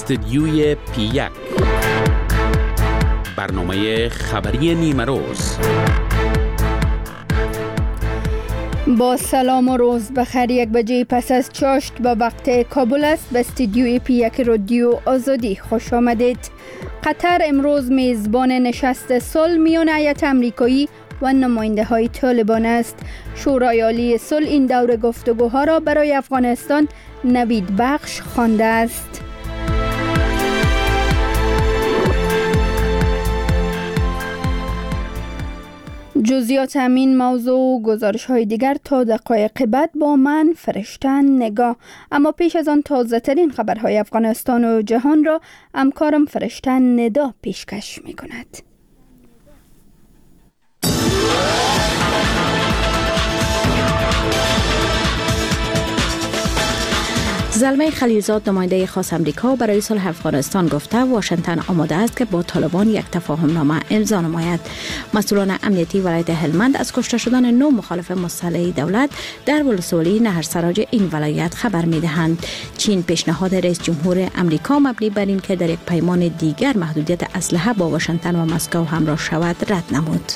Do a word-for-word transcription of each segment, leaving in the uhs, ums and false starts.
استدیوی پی یک، برنامه خبری نیمه روز. با سلام و روز بخیر. یک بجه پس از چاشت به وقت کابل است. به استدیوی پی یک رادیو آزادی خوش آمدید. قطر امروز میزبان نشست صلح میان هیئت امریکایی و نماینده های طالبان است. شورای عالی صلح این دور گفتگوها را برای افغانستان نوید بخش خوانده است. جزئیات همین موضوع و گزارش های دیگر تا دقایق بعد با من فرشتن نگاه. اما پیش از آن تازه ترین خبرهای افغانستان و جهان را همکارم فرشتن ندا پیشکش می کند. زلمه خلیلزاد نماینده خاص امریکا برای صلح افغانستان گفته واشنگتن آماده است که با طالبان یک تفاهم نامه امضا نماید. مسئولان امنیتی ولایت هلمند از کشته شدن نو مخالف مسلح دولت در ولسوالی نهرسراج این ولایت خبر می‌دهند. چین پیشنهاد رئیس جمهور امریکا مبنی بر این که در یک پیمان دیگر محدودیت اسلحه با واشنگتن و مسکو همراه شود رد نمود.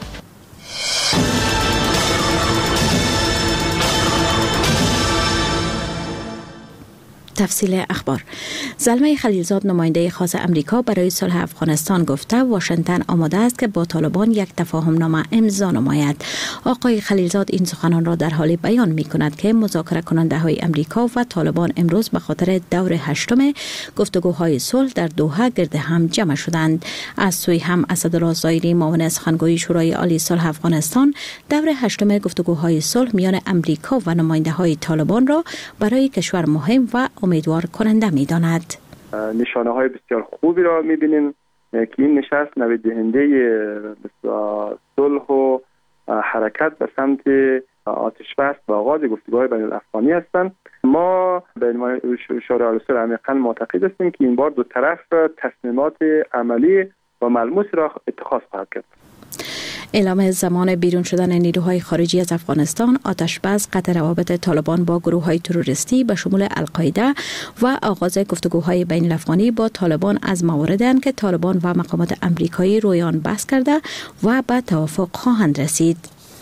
تفصیل اخبار. زلمه خلیلزاد نماینده خاص امریکا برای صلح افغانستان گفته واشنگتن آماده است که با طالبان یک تفاهم نامه امضا نماید. آقای خلیلزاد این سخنان را در حال بیان می کند که مذاکره کننده های امریکا و طالبان امروز به خاطر دور هشتم گفتگوهای صلح در دوحه گرد هم جمع شدند. از سوی هم اسدالله ظاهری معاون سخنگوی شورای عالی صلح افغانستان دور هشتم گفتگوهای صلح میان امریکا و نماینده های طالبان را برای کشور مهم و امیدوار کننده می داند. نشانه های بسیار خوبی را می بینیم که این نشست نوید دهنده صلح و حرکت به سمت آتش بس و آغاز گفتگوهای بین الافغانی هستند. ما به عنوان شورای عالی صلح عمیقاً معتقد هستیم که این بار دو طرف تصمیمات عملی و ملموس را اتخاذ خواهد کرد. اعلام زمان بیرون شدن نیروهای خارجی از افغانستان، آتش‌بس، قطع روابط طالبان با گروه‌های تروریستی به شمول القاعده و آغاز گفتگوهای بین الافغانی با طالبان از مواردند که طالبان و مقامات امریکایی روی آن بحث کرده و به توافق خواهند رسید.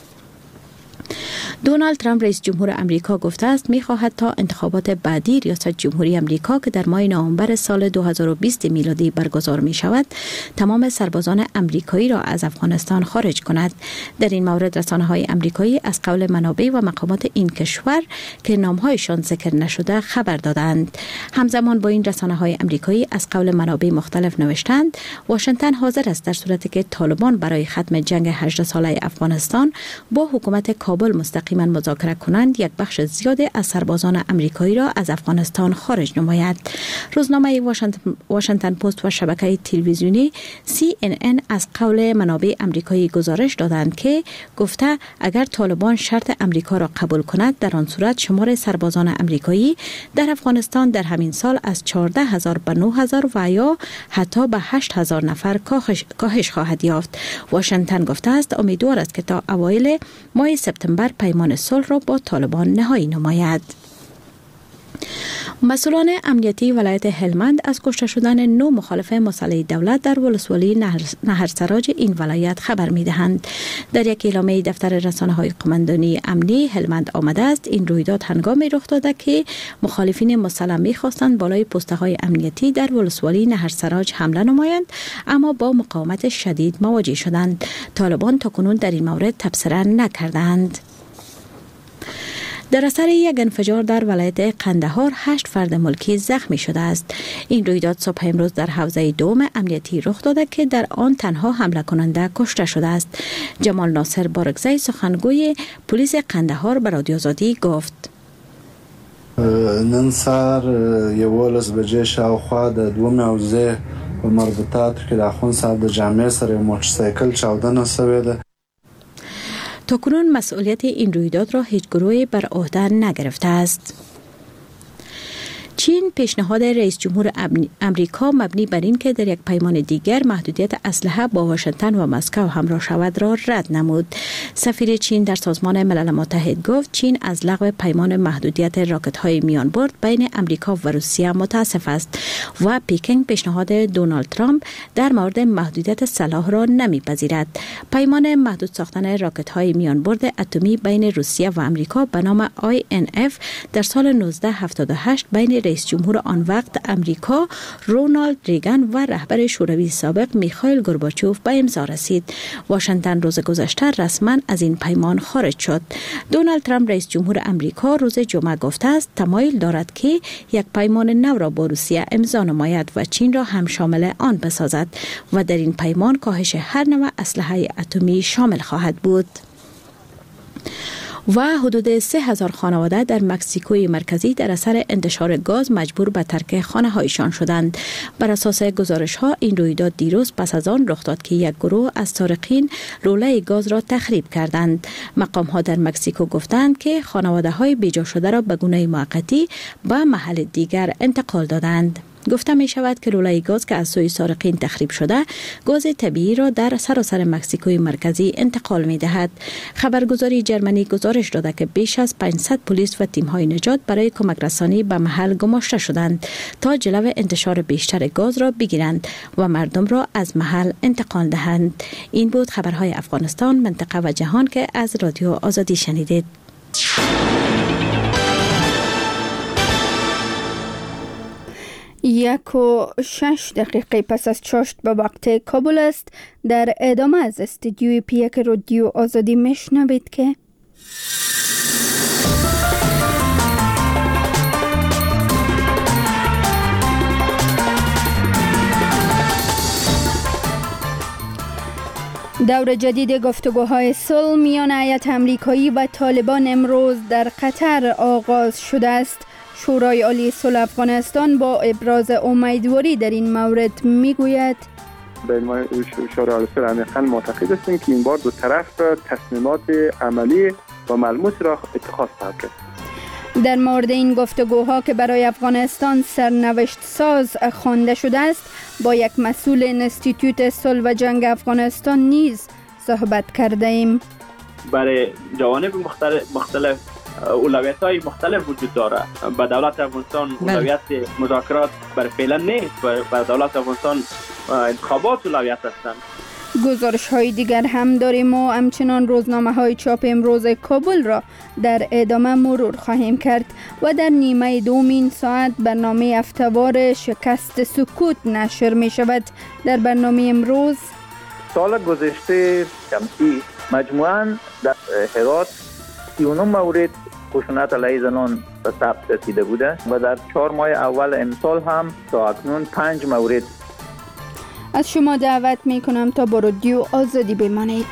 دونالد ترامپ رئیس جمهور امریکا گفته است می‌خواهد تا انتخابات بعدی ریاست جمهوری امریکا که در ماه نوامبر سال دو هزار و بیست میلادی برگزار می شود تمام سربازان امریکایی را از افغانستان خارج کند. در این مورد رسانه‌های امریکایی از قول منابع و مقامات این کشور که نام‌هایشان ذکر نشده خبر دادند. همزمان با این رسانه‌های امریکایی از قول منابع مختلف نوشتند واشنگتن حاضر است در صورتی که طالبان برای ختم جنگ هجده ساله افغانستان با حکومت کابل مستقیما مذاکره کنند یک بخش زیادی از سربازان امریکایی را از افغانستان خارج نماید. روزنامه واشنگتن پست و شبکه تلویزیونی سی ان ان از قول منابع امریکایی گزارش دادند که گفته اگر طالبان شرط امریکا را قبول کند در آن صورت شمار سربازان امریکایی در افغانستان در همین سال از چهارده هزار به نه هزار و یا حتی به هشت هزار نفر کاهش خواهد یافت. واشنگتن گفته است امیدوار است که تا اوایل ماه سپتامبر پیمان صلح را با طالبان نهایی نماید. مسئولان امنیتی ولایت هلمند از کشته شدن نو مخالف مسلح دولت در ولسوالی نهرسراج این ولایت خبر می‌دهند. در یک اعلامیه دفتر رسانه‌های قماندانی امنی هلمند آمده است این رویداد هنگامی رخ داده که مخالفین مسلح می‌خواستند بالای پست‌های امنیتی در ولسوالی نهرسراج حمله نمایند اما با مقاومت شدید مواجه شدند. طالبان تاکنون در این مورد تبصره نکردند. در اثر یک انفجار در ولایت قندهار هشت فرد ملکی زخمی شده است. این رویداد صبح امروز در حوزه دوم امنیتی رخ داده که در آن تنها حمله کننده کشته شده است. جمال ناصر بارگزی سخنگوی پلیس قندهار به رادیو آزادی گفت: نن سهار یوولس بجې شاوخوا د دوه حوزې په مربوطاتو کې د اخوندصاحب د جامع سره موټرسایکل چاودنه شوې ده. تاکنون مسئولیت این رویداد را هیچ گروهی بر عهده نگرفته است. چین پیشنهاد رئیس جمهور امریکا مبنی بر این که در یک پیمان دیگر محدودیت اسلحه با واشنگتن و مسکو همراه شود را رد نمود. سفیر چین در سازمان ملل متحد گفت چین از لغو پیمان محدودیت راکت‌های میان برد بین امریکا و روسیه متاسف است و پکینگ پیشنهاد دونالد ترامپ در مورد محدودیت سلاح را نمیپذیرد. پیمان محدود ساختن راکت‌های میان برد اتمی بین روسیه و امریکا به نام آی ان اف در سال نوزده هفتاد و هشت بین رئیس جمهور آن وقت امریکا رونالد ریگان و رهبر شوروی سابق میخائیل گورباچوف به امضا رسید. واشنگتن روز گذشته رسما از این پیمان خارج شد. دونالد ترامپ رئیس جمهور امریکا روز جمعه گفته است تمایل دارد که یک پیمان نو را با روسیه امضا نماید و چین را هم شامل آن بسازد و در این پیمان کاهش هر نوع اسلحه اتمی شامل خواهد بود. و حدود سه هزار خانواده در مکزیکوی مرکزی در اثر انتشار گاز مجبور به ترک خانه هایشان شدند. بر اساس گزارش ها این رویداد دیروز پس از آن رخ داد که یک گروه از سارقین لوله گاز را تخریب کردند. مقام ها در مکزیکو گفتند که خانواده های بیجا شده را به گونه موقتی به محل دیگر انتقال دادند. گفته می شود که لوله گاز که از سوی سارقین تخریب شده گاز طبیعی را در سراسر مکزیکوی مرکزی انتقال می دهد. خبرگزاری جرمنی گزارش داده که بیش از پانصد پلیس و تیم های نجات برای کمک رسانی به محل گماشته شدند تا جلو انتشار بیشتر گاز را بگیرند و مردم را از محل انتقال دهند. این بود خبرهای افغانستان، منطقه و جهان که از رادیو آزادی شنیدید. یک و شش دقیقه پس از چاشت به وقت کابل است. در ادامه از استودیوی پیک رادیو آزادی میشنوید که دور جدید گفتگوهای صلح میان هیئت آمریکایی و طالبان امروز در قطر آغاز شده است. شورای عالی صلح افغانستان با ابراز امیدواری در این مورد میگوید به ما شورای عالی صلح عمیقاً معتقد هستیم که این بار دو طرف تصمیمات عملی و ملموس را اتخاذ خواهد کرد. در مورد این گفتگوها که برای افغانستان سرنوشت ساز خوانده شده است با یک مسئول انستیتوت صلح و جنگ افغانستان نیز صحبت کرده ایم. برای جوانب مختلف مختلف اولویت های مختلف وجود داره. به دولت افغانستان اولویت مذاکرات برای فعلا نیست، برای دولت افغانستان انتخابات اولویت هستند. گزارش های دیگر هم داریم و همچنان روزنامه های چاپ امروز کابل را در ادامه مرور خواهیم کرد و در نیمه دومین ساعت برنامه هفته‌وار شکست سکوت نشر می شود. در برنامه امروز سال گذشته شمسی مجموعاً در هرات سی و نه مورد خشونت علیه زنان به ثبت رسیده بوده و در چهار ماه اول امسال هم تا اکنون پنج مورد. از شما دعوت می کنم تا با رادیو آزادی بمانید.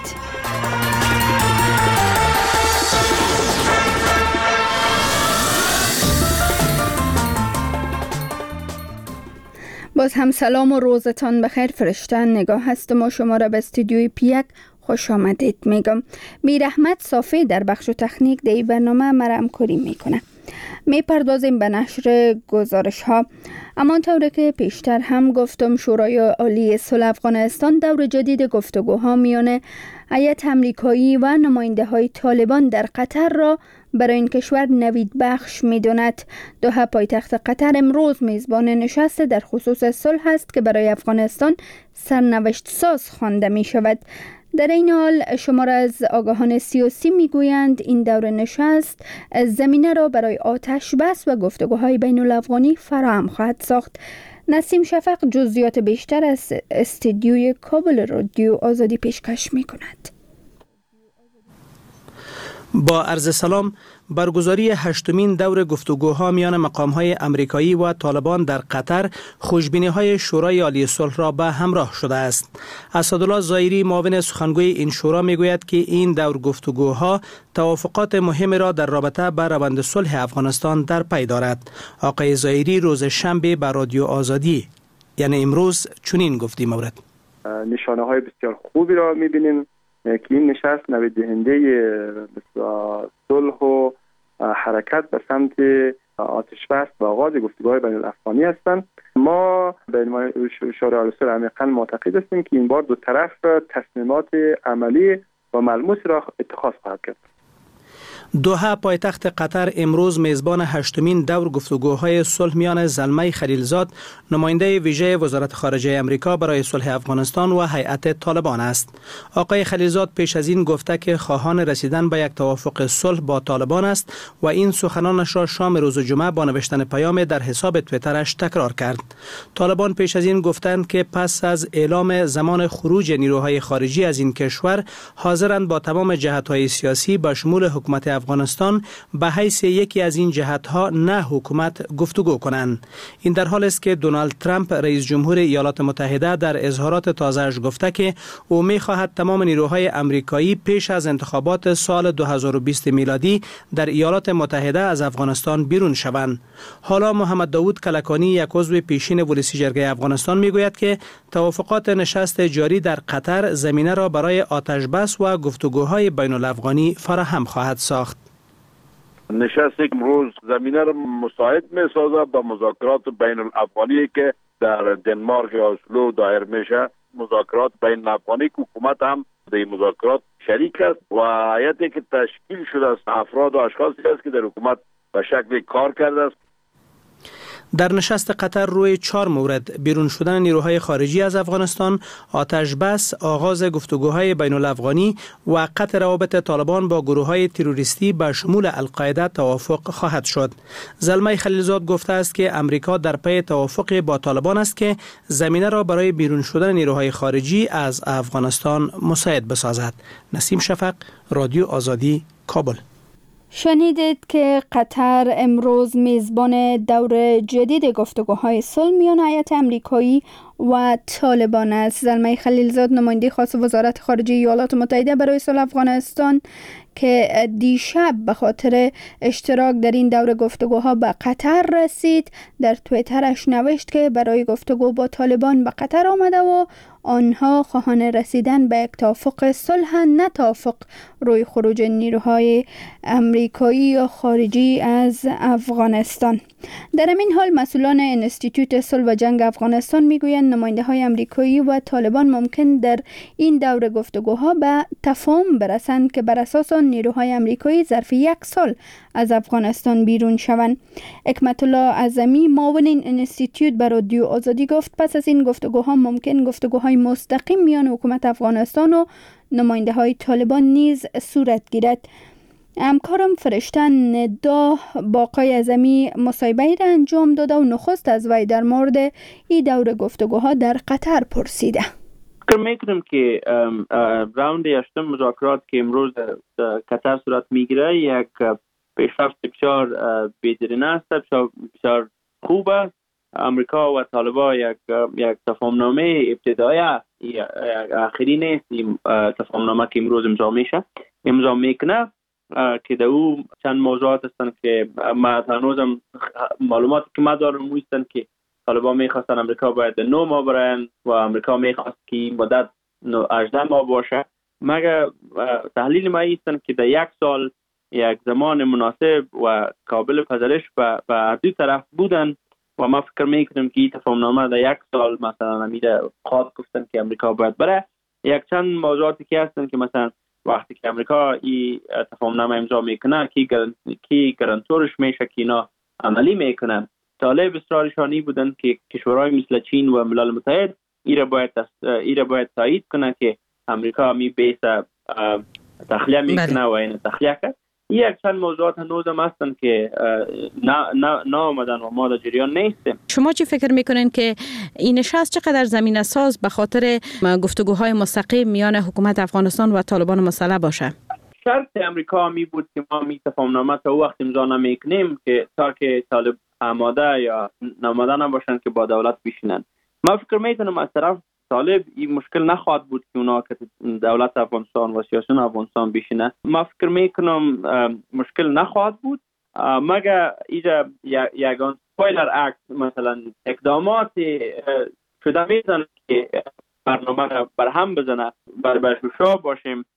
باز هم سلام و روزتان بخیر. فرشته نگاه هستم و شما را به استودیوی پیک خوش آمدید میگم. میر احمد صافی در بخش تکنیک در برنامه مرا همکاری میکنه. میپردازیم به نشر گزارش ها. اما طوری که پیشتر هم گفتم شورای عالی صلح افغانستان دور جدید گفتگوها میان هیئت آمریکایی و نماینده های طالبان در قطر را برای این کشور نوید بخش میداند. دوحه پایتخت قطر امروز میزبان نشست در خصوص صلح است که برای افغانستان سرنوشت ساز خوانده می شود. در این حال شمار از آگاهان سیاسی میگویند این دور نشست زمینه را برای آتش بس و گفتگوهای بین الافغانی فراهم خواهد ساخت. نسیم شفق جزئیات بیشتر از استودیوی کابل رادیو آزادی پیشکش میکند. با عرض سلام، برگزاری هشتمین دور گفتگوها میان مقام‌های امریکایی و طالبان در قطر خوشبینی‌های شورای عالی صلح را به همراه شده است. اسدالله ظاهری معاون سخنگوی این شورا میگوید که این دور گفتگوها توافقات مهمی را در رابطه با روند صلح افغانستان در پی دارد. آقای ظاهری روز شنبه به رادیو آزادی یعنی امروز چنین گفتی مورد نشانه‌های بسیار خوبی را می‌بینیم که این نشست نوید دهنده صلح و حرکت به سمت آتش بس و آغاز گفتگوهای بین الافغانی هستند. ما به شورای آل عمیقا معتقد هستیم که این بار دو طرف تصمیمات عملی و ملموس را اتخاذ خواهد کرد. دوحه پایتخت قطر امروز میزبان هشتمین دور گفتگوهای صلح میان زلمه خلیلزاد نماینده ویژه وزارت خارجه امریکا برای صلح افغانستان و هیئت طالبان است. آقای خلیلزاد پیش از این گفته که خواهان رسیدن به یک توافق صلح با طالبان است و این سخنانش را شام روز جمعه با نوشتن پیام در حساب توییترش تکرار کرد. طالبان پیش از این گفتند که پس از اعلام زمان خروج نیروهای خارجی از این کشور حاضرند با تمام جهت‌های سیاسی به شمول حکومت افغانستان به حیث یکی از این جهت‌ها نه حکومت گفتگو کنند. این در حالی است که دونالد ترامپ رئیس جمهور ایالات متحده در اظهارات تازه‌اش گفته که او می‌خواهد تمام نیروهای آمریکایی پیش از انتخابات سال دو هزار و بیست میلادی در ایالات متحده از افغانستان بیرون شوند. حالا محمد داوود کلکانی یک عضو پیشین ولسی جرگه افغانستان میگوید که توافقات نشست جاری در قطر زمینه را برای آتش بس و گفتگوهای بین الافغانی فراهم خواهد ساخت. نشست امروز زمینه را مساعد می سازد به مذاکرات بین الافغانی که در دنمارک یا اسلو دایر میشه. مذاکرات بین الافغانی که حکومت هم در مذاکرات شریک است و هیئتی که تشکیل شده است افراد و اشخاصی است که در حکومت به شکل کار کرده است. در نشست قطر روی چهار مورد بیرون شدن نیروهای خارجی از افغانستان، آتش بس، آغاز گفتگوهای بین الافغانی و قطع روابط طالبان با گروههای تروریستی به شمول القاعده توافق خواهد شد. زلمه خلیلزاد گفته است که امریکا در پی توافق با طالبان است که زمینه را برای بیرون شدن نیروهای خارجی از افغانستان مساعد بسازد. نسیم شفق، رادیو آزادی، کابل. شنیدید که قطر امروز میزبان دور جدید گفتگوهای صلح میان هیئت امریکایی و طالبان است. زلمه خلیلزاد نماینده خاص وزارت خارجه ایالات متحده برای صلح افغانستان که دیشب به خاطر اشتراک در این دور گفتگوها به قطر رسید در توییترش نوشت که برای گفتگو با طالبان به قطر آمده و آنها خواهان رسیدن به یک توافق صلح نه توافق روی خروج نیروهای امریکایی یا خارجی از افغانستان. در این حال مسئولان انستیتوت صلح و جنگ افغانستان میگویند نماینده های امریکایی و طالبان ممکن در این دور گفتگوها به تفاهم برسند که بر اساس آن نیروهای امریکایی ظرف یک سال از افغانستان بیرون شوند. حکمت الله اعظمی معاون این انستیتوت بر رادیو آزادی گفت پس از این گفتگوها ممکن گفتگوهای مستقیم میان حکومت افغانستان و نماینده های طالبان نیز صورت گیرد. همکارم فرشته ندا با آقای اعظمی مصاحبه را انجام داده و نخست از وی در مورد این دور گفتگوها در قطر پرسیده. فکر میکنم که راوند هشتم مذاکرات که امروز در قطر صورت میگیره یک پیشرفت بسیار بدرینه است، بسیار بسیار خوب است. امریکا و طالبان یک یک تفاهمنامه ابتدایی آخری نیست. این تفاهمنامه که امروز امضا میشه امضا میکنه که در او چند موضوعات هستند که ما هنوزم معلوماتی که ما دارم هستند که طالبان میخواستن امریکا باید نه ماه برن و امریکا میخواست که مدت هجده ماه باشه. مگر تحلیل ما هستند که در یک سال یک زمان مناسب و قابل پذیرش به هر دو طرف بودن و ما فکر میکنم که این تفاهمنامه در یک سال مثلا امیده خواهد گفتن که امریکا باید بره. یک چند موضوعاتی که هستند که مثلا وقتی که امریکا این تفاهمنامه امضا میکنه کی کی گارانتورش میشه که اینا عملی میکنن. طالب اصرارشانی بودن که کشورهای مثل چین و ملل متحد ایره باید ایره باید تایید کنه که امریکا می بیس تخلیه میکنه و این تخلیه کرد. یک چند موضوعات هنوز هم هستن که نه نه نه آمدن و ما در جریان نیستیم. شما چی فکر میکنین که این نشست چقدر زمینه ساز به خاطر گفتگوهای مستقیم میان حکومت افغانستان و طالبان مسئله باشه؟ شرط امریکا می بود که ما می تفاهمنامه تا وقت امضا نمیکنیم که تا که طالب آماده یا ناماده نباشن که با دولت بشینن. ما فکر میکنم از طرف طالب این مشکل نخواهد بود که اونا که دولت افغانستان و سیاستون افغانستان بشینه. ما فکر میکنم مشکل نخواهد بود مگر اینجا یگان سپویلر اکت مثلا اقدامات شده میزن که برنامه را برهم بزنه بر برشوشا باشیم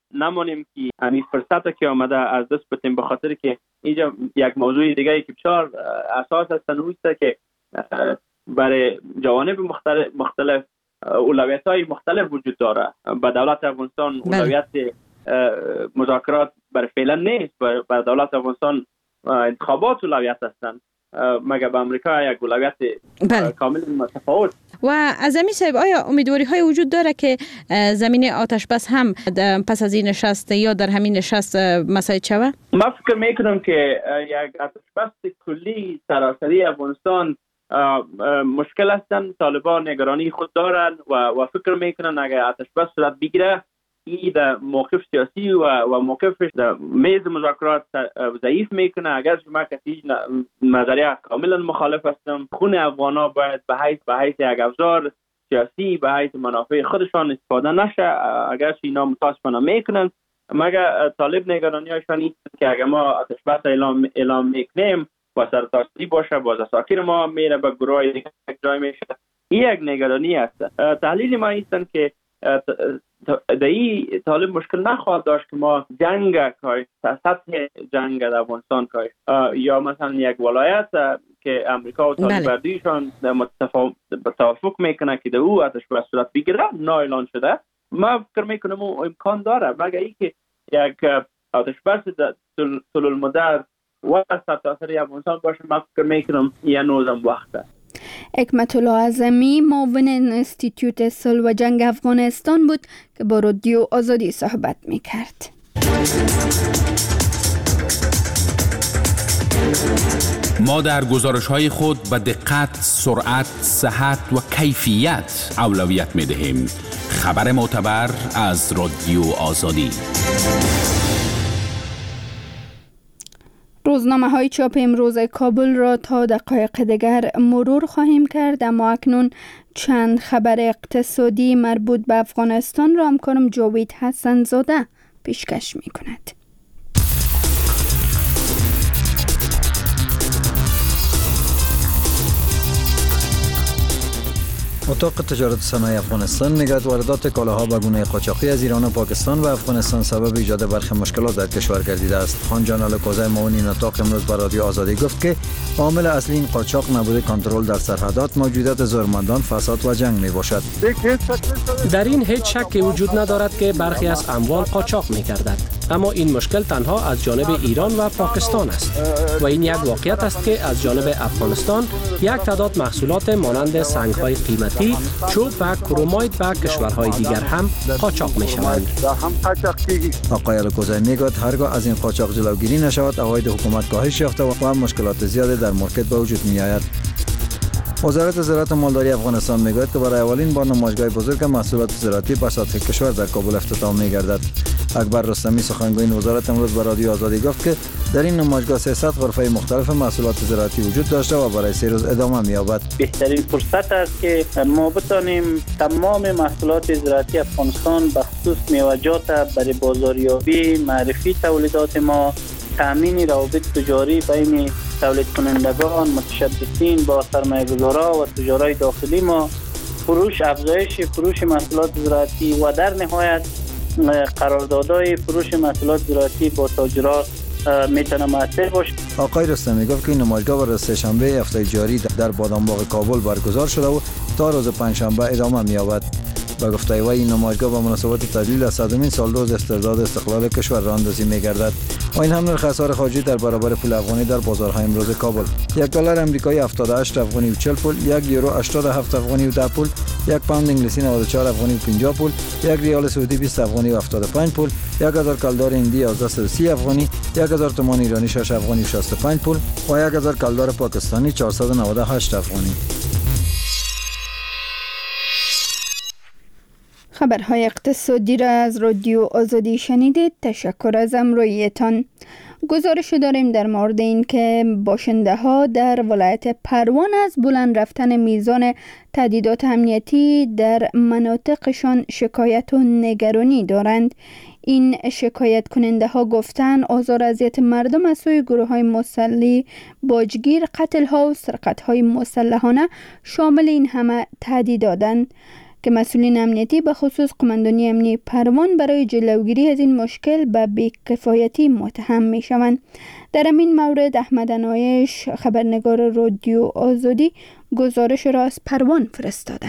نمانیم که همین فرصت که آمده از دست بدیم، به خاطر که اینجا یک موضوع دیگه که بسیار اساس است است که برای جوانب مختلف مختلف اولویت‌های مختلف وجود داره. به دولت افغانستان اولویت مذاکرات برای فعلا نیست، برای دولت افغانستان انتخابات اولویت هستند، مگر به امریکا یک اولویت کامل متفاوت. و از امی صاحب آیا امیدواری های وجود داره که زمین آتش بس هم پس از این نشست یا در همین نشست مساعد شود؟ من فکر میکنم که یک آتش بس کلی سراسری افغانستان مشکل هستن. طالبان نگرانی خود دارن و, و فکر میکنن اگر آتش بس صورت بگیره این در موقف سیاسی و, و موقفش در میز مذاکرات ضعیف میکنه. اگر شما کسی نظریه کاملا مخالف هستم، خون افغانا باید به حیث به حیث یک ابزار سیاسی به حیث منافع خودشان استفاده نشه. اگر اینا متاسفانه میکنن، مگر طالب نگرانی هاشون این که اگر ما آتش بس اعلام اعلام میکنیم با سرتاسری باشه، باز اساکیر ما میره به گروه دیگه یک جای میشه، این یک نگرانی است. تحلیل ما ایستن که دایی طالب مشکل نخواهد داشت که ما جنگ که سطح جنگ در افغانستان که یا مثلا یک ولایت که امریکا و طالبانیشان توافق میکنه که در او آتش بس صورت بگیره نه اعلان شده. ما فکر میکنم اون امکان داره، مگر اینکه یک آتش بس طول المدت و سرتاسری افغانستان باشه. من فکر میکنم یه نوزم وقته. حکمت الله اعظمی معاون انستیتیوت صلح و جنگ افغانستان بود که با رادیو آزادی صحبت میکرد. ما در گزارش‌های خود به دقت، سرعت، صحت و کیفیت اولویت می‌دهیم. خبر معتبر از رادیو آزادی. روزنامه های چاپ امروز کابل را تا دقایق دیگر مرور خواهیم کرد، اما اکنون چند خبر اقتصادی مربوط به افغانستان را همکارم جاوید حسن زاده پیشکش می کند. اتاق تجارت صنایع افغانستان میگوید واردات کالاها به گونه قاچاقی از ایران و پاکستان و افغانستان سبب ایجاد برخی مشکلات در کشور گردیده است. خان جان الکوزی معاون این اتاق امروز به رادیو آزادی گفت که عامل اصلی این قاچاق نبود کنترل در سرحدات، موجودیت زورمندان، فساد و جنگ می باشد. در این هیچ شکی وجود ندارد که برخی از اموال قاچاق می گردد، اما این مشکل تنها از جانب ایران و پاکستان است و این یک واقعیت است که از جانب افغانستان یک تعداد محصولات مانند سنگ‌های قیمتی، چوب و کرومایت به کشورهای دیگر هم قاچاق می شوند. آقای الکوزی میگوید هرگاه از این قاچاق جلوگیری نشود، عواید حکومت کاهش یافته و مشکلات زیادی در مارکت به وجود می آید. وزارت زراعت و مالداری افغانستان میگوید که برای اولین بار نمایشگاه بزرگ محصولات زراعتی به سطح کشور در کابل افتتاح می‌گردد. اکبر رستمی سخنگوی وزارت امروز به رادیو آزادی گفت که در این نمایشگاه سیصد غرفه مختلف محصولات زراعتی وجود داشته و برای سه روز ادامه می‌یابد. بهترین فرصت است که ما بتانیم تمام محصولات زراعتی افغانستان به خصوص میوه‌جات برای بازاریابی، معرفی تولیدات ما، تامین روابط تجاری بین تولید کنندگان، متشبثین با سرمایه‌گذاران و تجارای داخلی ما، فروش، افزایش فروش محصولات زراعتی و در نهایت قراردادهای فروش محصولات زراعتی با تاجران میتونه مؤثر باشه. آقای رستمی گفت که این نمایشگاه بر سه‌شنبه هفته جاری در بادامباغ کابل برگزار شده و تا روز پنجشنبه ادامه می‌یابد. با گفته وی این نمایشگاه به مناسبت تجلیل از صدمین سالروز استرداد استقلال کشور راه اندازی می‌گردد و این هم نرخ اسعار خارجی در برابر پول افغانی در بازارهای امروز کابل: یک دلار آمریکایی هفتاد و هشت افغانی و چهل پول، یک یورو هشتاد و هفت افغانی و ده پول، یک پوند انگلیسی نود و چهار افغانی و پنجاه پول، یک ریال سعودی بیست افغانی و هفتاد و پنج پول، یک هزار کلدار هندی یازده و سی افغانی، یک هزار تومان ایرانی شش افغانی و شصت و پنج پول و یک هزار کلدار پاکستانی چهارصد و نود و هشت افغانی. خبرهای اقتصادی را از رادیو آزادی شنیدید. تشکر از همراهیتان. گزارش داریم در مورد این که باشنده ها در ولایت پروان از بلند رفتن میزان تهدیدات امنیتی در مناطقشان شکایت و نگرانی دارند. این شکایت کننده ها گفتن آزار اذیت مردم از سوی گروه های مسلح، باجگیر، قتل ها و سرقت های مسلحانه شامل این همه تهدیداتند. که مسئولین امنیتی به خصوص قماندانی امنیتی پروان برای جلوگیری از این مشکل به بی‌کفایتی متهم می شوند. در این مورد احمد عنایش خبرنگار رادیو آزادی گزارش را از پروان فرستاده.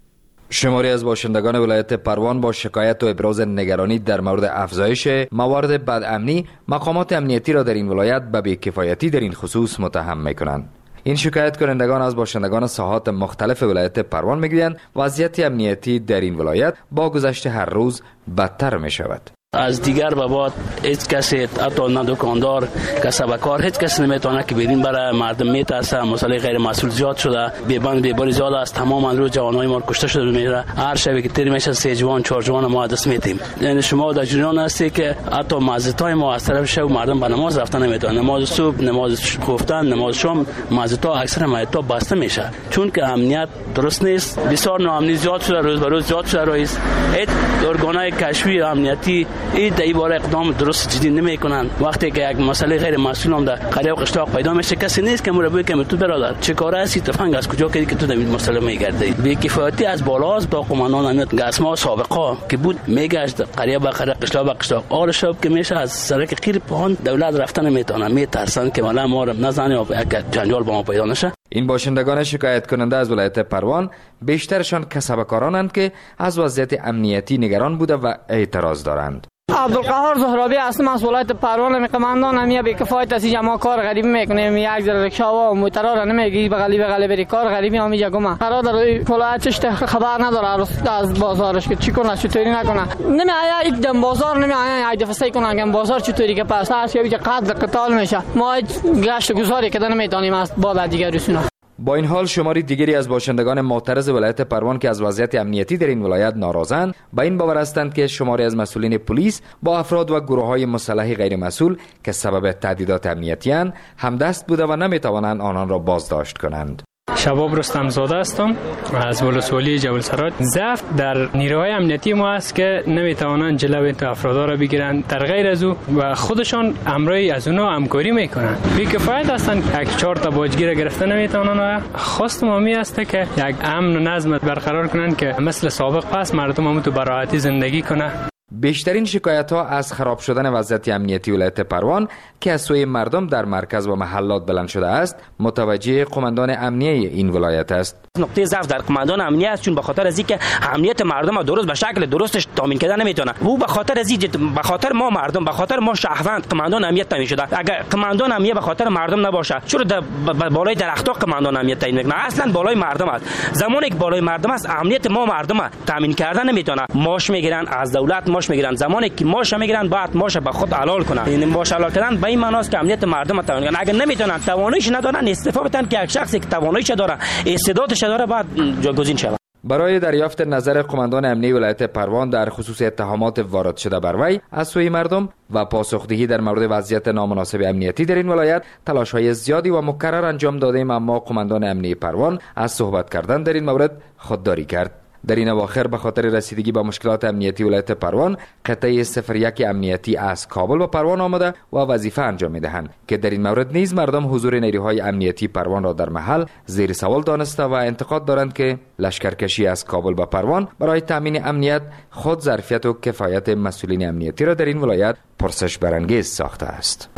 شماری از باشندگان ولایت پروان با شکایت و ابراز نگرانی در مورد افزایش موارد بدامنی مقامات امنیتی را در این ولایت به بی‌کفایتی در این خصوص متهم می‌کنند. این شکایت کنندگان از باشندگان ساحات مختلف ولایت پروان می‌گویند وضعیت امنیتی در این ولایت با گذشت هر روز بدتر می‌شود. از دیگر به بعد هیچ کسی حتی نه دکاندار کسب کار هیچ کسی نمیتونه که برین برای مردم میترسه. مسئله غیر مسئول زیاد شده، بیبند بیباری زیاد است. تمام روز جوانای ما کشته شده میره. هر شب که تیر میشه سه جوان چهار جوان ما دست میتیم. یعنی شما در جریان هستی که حتی مسجدهای ما از طرف شب مردم به نماز رفتن نمیتونه. نماز صبح، نماز خفتن، نماز شام، مسجدها اکثر مسجدها بسته میشه چون که امنیت درست نیست. بسیار ناامنی زیاد شده، روز به روز زیاد شده. رئیس هیچ ارگانای کشفی امنیتی این در این باره اقدام درست جدی نمیکنن. وقتی که یک مسئله غیر مسئول هم در قریه و قشلاق پیدا میشه کسی نیست که مربوط کنه تو برادر چه کار هستی تفنگ از کجا کردی که تو در این مسئله میگردی. بی‌کفایتی از بالاست با قماندان امنیت گسما سابقا که بود میگشت قریه به قریه قشلاق به قشلاق آل شب که میشه از سرک خیر پهان دولت رفتن نمیتونه، میترسن که والا ما رو نزنه و یک جنجال با ما پیدا نشه. این باشندگان شکایت کننده از ولایت پروان بیشترشان کسب کارانند که از وضعیت امنیتی نگران بوده و اعتراض دارند. عبدالقهار زهرابی هستم از ولایت پروان. قماندان همیا بی‌کفایت است. ما کار غریبی میکنیم، یک ذره رکشا و موترا را نمیگی بغلی بغلی بری کار غریبی همینجا گم قرار داره ولایت چش خبر نداره از بازارش که چی کنه چطوری نکنه. نمیآیا یک دم بازار نمیآیا یک دفعه سعی کنن که بازار چطوری که پس هست یا قتل قتال میشه. ما گشت گذاری که نمیتونیم از بعد دیگه رسونا. با این حال شماری دیگری از باشندگان معترض ولایت پروان که از وضعیت امنیتی در این ولایت ناراضند با این باور هستند که شماری از مسئولین پلیس با افراد و گروه‌های مسلح غیر مسئول که سبب تهدیدات امنیتی اند همدست بوده و نمیتوانند آنان را بازداشت کنند. شباب رستم زاده هستم از ولسوالی جبل سرات. ضعف در نیروهای امنیتی ما است که نمیتوانند جلوی افراد را بگیرند. در غیر از او و خودشان امرای از اونها همکاری میکنند. بی‌کفایت هستند. یک چهار تا باجگیر گرفته نمیتوانند. خواست ما می است که یک امن و نظم برقرار کنند که مثل سابق پس مردم هم تو براحتی زندگی کنه. بیشترین شکایت ها از خراب شدن وضعیت امنیتی ولایت پروان که از سوی مردم در مرکز و محلات بلند شده است متوجه قماندان امنیه این ولایت است. نقطه ضعف در قماندان امنیه است چون به خاطر از اینکه امنیت مردم درست به شکل درستش تامین کردن نمیتونه. او به خاطر از به خاطر ما مردم به خاطر ما شهروند قماندان امنیت تعیین شده. اگر قماندان امنیه به خاطر مردم نباشه چرا در بالای درخت‌ها قماندان امنیت تعیین میکنه؟ اصلا بالای مردم است. زمانی که بالای مردم است امنیت ما مردم تامین کردن نمیتونه. ماش میگیرن از دولت ماش میگیرن. زمانی که ماش میگیرن بعد ماش به خود حلال کنن. یعنی ماش حلال کردن به این معنی است که امنیت مردم تامین کنن. اگر نمیتونن تواناییش ندارن استفاده بدن که یک شخصی که تواناییش داره استعدادش داره بعد جایگزین شود. برای دریافت نظر قماندان امنیه ولایت پروان در خصوص اتهامات وارد شده بر وی از سوی مردم و پاسخدهی در مورد وضعیت نامناسب امنیتی در این ولایت تلاش‌های زیادی و مکرر انجام دادیم اما قماندان امنیه پروان از صحبت کردن در این مورد خودداری کرد. در این اواخر به خاطر رسیدگی به مشکلات امنیتی ولایت پروان قطعه صفر یک امنیتی از کابل به پروان آمده و وظیفه انجام می‌دهند که در این مورد نیز مردم حضور نیروهای امنیتی پروان را در محل زیر سوال دانسته و انتقاد دارند که لشکرکشی از کابل به پروان برای تامین امنیت خود ظرفیت و کفایت مسئولین امنیتی را در این ولایت پرسش برانگیز ساخته است.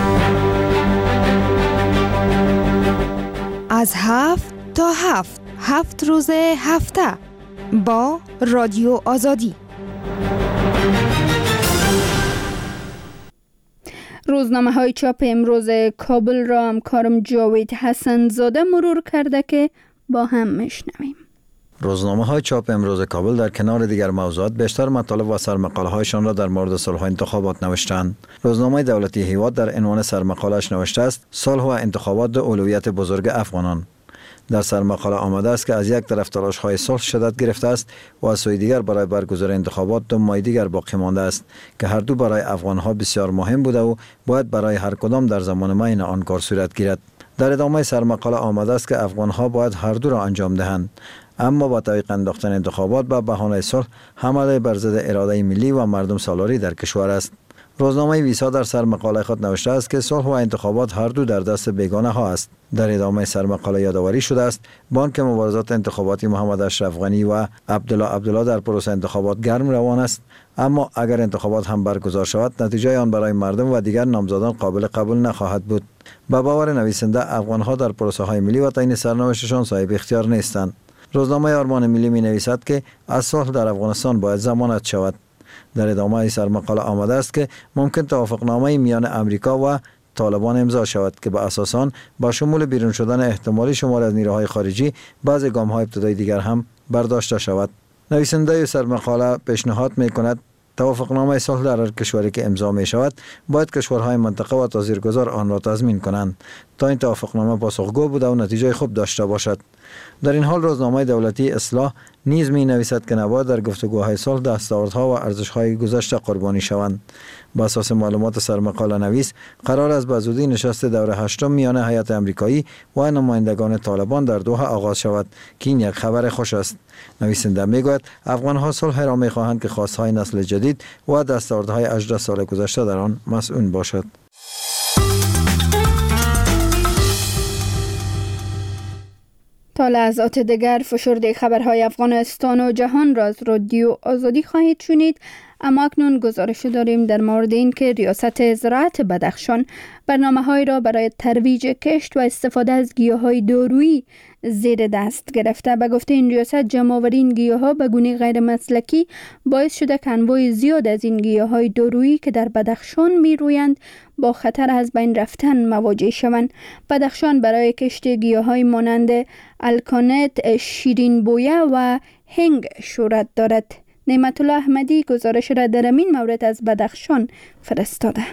از هفت تا هفت هفت روز هفته با رادیو آزادی. روزنامه های چاپ امروز کابل را همکارم جاوید حسن زاده مرور کرده که با هم میشنویم. روزنامه های چاپ امروز کابل در کنار دیگر موضوعات بیشتر مطالب و سرمقاله هایشان را در مورد صلح و انتخابات نوشتند. روزنامه دولتی هیواد در عنوان سرمقاله‌اش نوشته است صلح و انتخابات اولویت بزرگ افغانان. در سرمقاله آمده است که از یک طرف تلاش های صلح شدت گرفته است و از سوی دیگر برای برگزاری انتخابات دو ماه دیگر باقی مانده است که هر دو برای افغان ها بسیار مهم بوده و باید برای هر کدام در زمان معین آن کار صورت گیرد. در ادامه سرمقاله آمده است که افغان ها باید هر دو را انجام دهند، اما با تعویق انداختن انتخابات به بهانه صلح حمله بر ضد اراده ملی و مردم سالاری در کشور است. روزنامه ویسا در سرمقاله خود نوشته است که صلح و انتخابات هر دو در دست بیگانه ها است. در ادامه سرمقاله یادآوری شده است بانک مبارزات انتخاباتی محمد اشرف غنی و عبدالله عبدالله در پروسه انتخابات گرم روان است، اما اگر انتخابات هم برگزار شود نتیجه آن برای مردم و دیگر نامزدان قابل قبول نخواهد بود. به باور نویسنده افغان‌ها در پروسه های ملی و تعیین سرنوشتشان صاحب اختیار نیستند. روزنامه آرمان ملی می نویسد که از صلح در افغانستان باید ضمانت شود. در ادامه سرمقاله آمده است که ممکن توافقنامه میان امریکا و طالبان امضا شود که به اساس آن با شمول بیرون شدن احتمالی شمار از نیروهای خارجی بعضی گام‌های ابتدایی دیگر هم برداشته شود. نویسنده سرمقاله پیشنهاد می‌کند توافقنامه صلح در هر کشوری که امضا می شود باید کشورهای منطقه و تاثیرگذار آن را تضمین کنند تا این توافقنامه پاسخگو بوده و نتیجه خوب داشته باشد. در این حال روزنامه دولتی اصلاح نیز می نویسد که نباید در گفتگوهای صلح دستاوردها و ارزش‌های گذشته قربانی شوند. با اساس معلومات سرمقاله نویس قرار است به زودی نشست دور هشتم میان هیئت آمریکایی و نمایندگان طالبان در دوحه آغاز شود که این یک خبر خوش است. نویسنده میگوید افغان‌ها صلح را می‌خواهند که خواست‌های نسل جدید و دستاوردهای هجده سال گذشته در آن مسئول باشد. تا لحظات دیگر فشرده خبرهای افغانستان و جهان را از رادیو آزادی خواهید شنید. اما اکنون گزارش داریم در مورد این که ریاست زراعت بدخشان برنامه‌هایی را برای ترویج کشت و استفاده از گیاهای دارویی زیر دست گرفته. به گفته این ریاست جمع‌آوری این گیاها به گونه غیر مسلکی باعث شده که انواع زیاد از این گیاهای دارویی که در بدخشان می‌رویند با خطر از بین رفتن مواجه شوند. بدخشان برای کشت گیاهای مانند الکانت، شیرین بویه و هنگ شهرت دارد. نعمت الله احمدی گزارش را در این مورد از بدخشان فرستاده.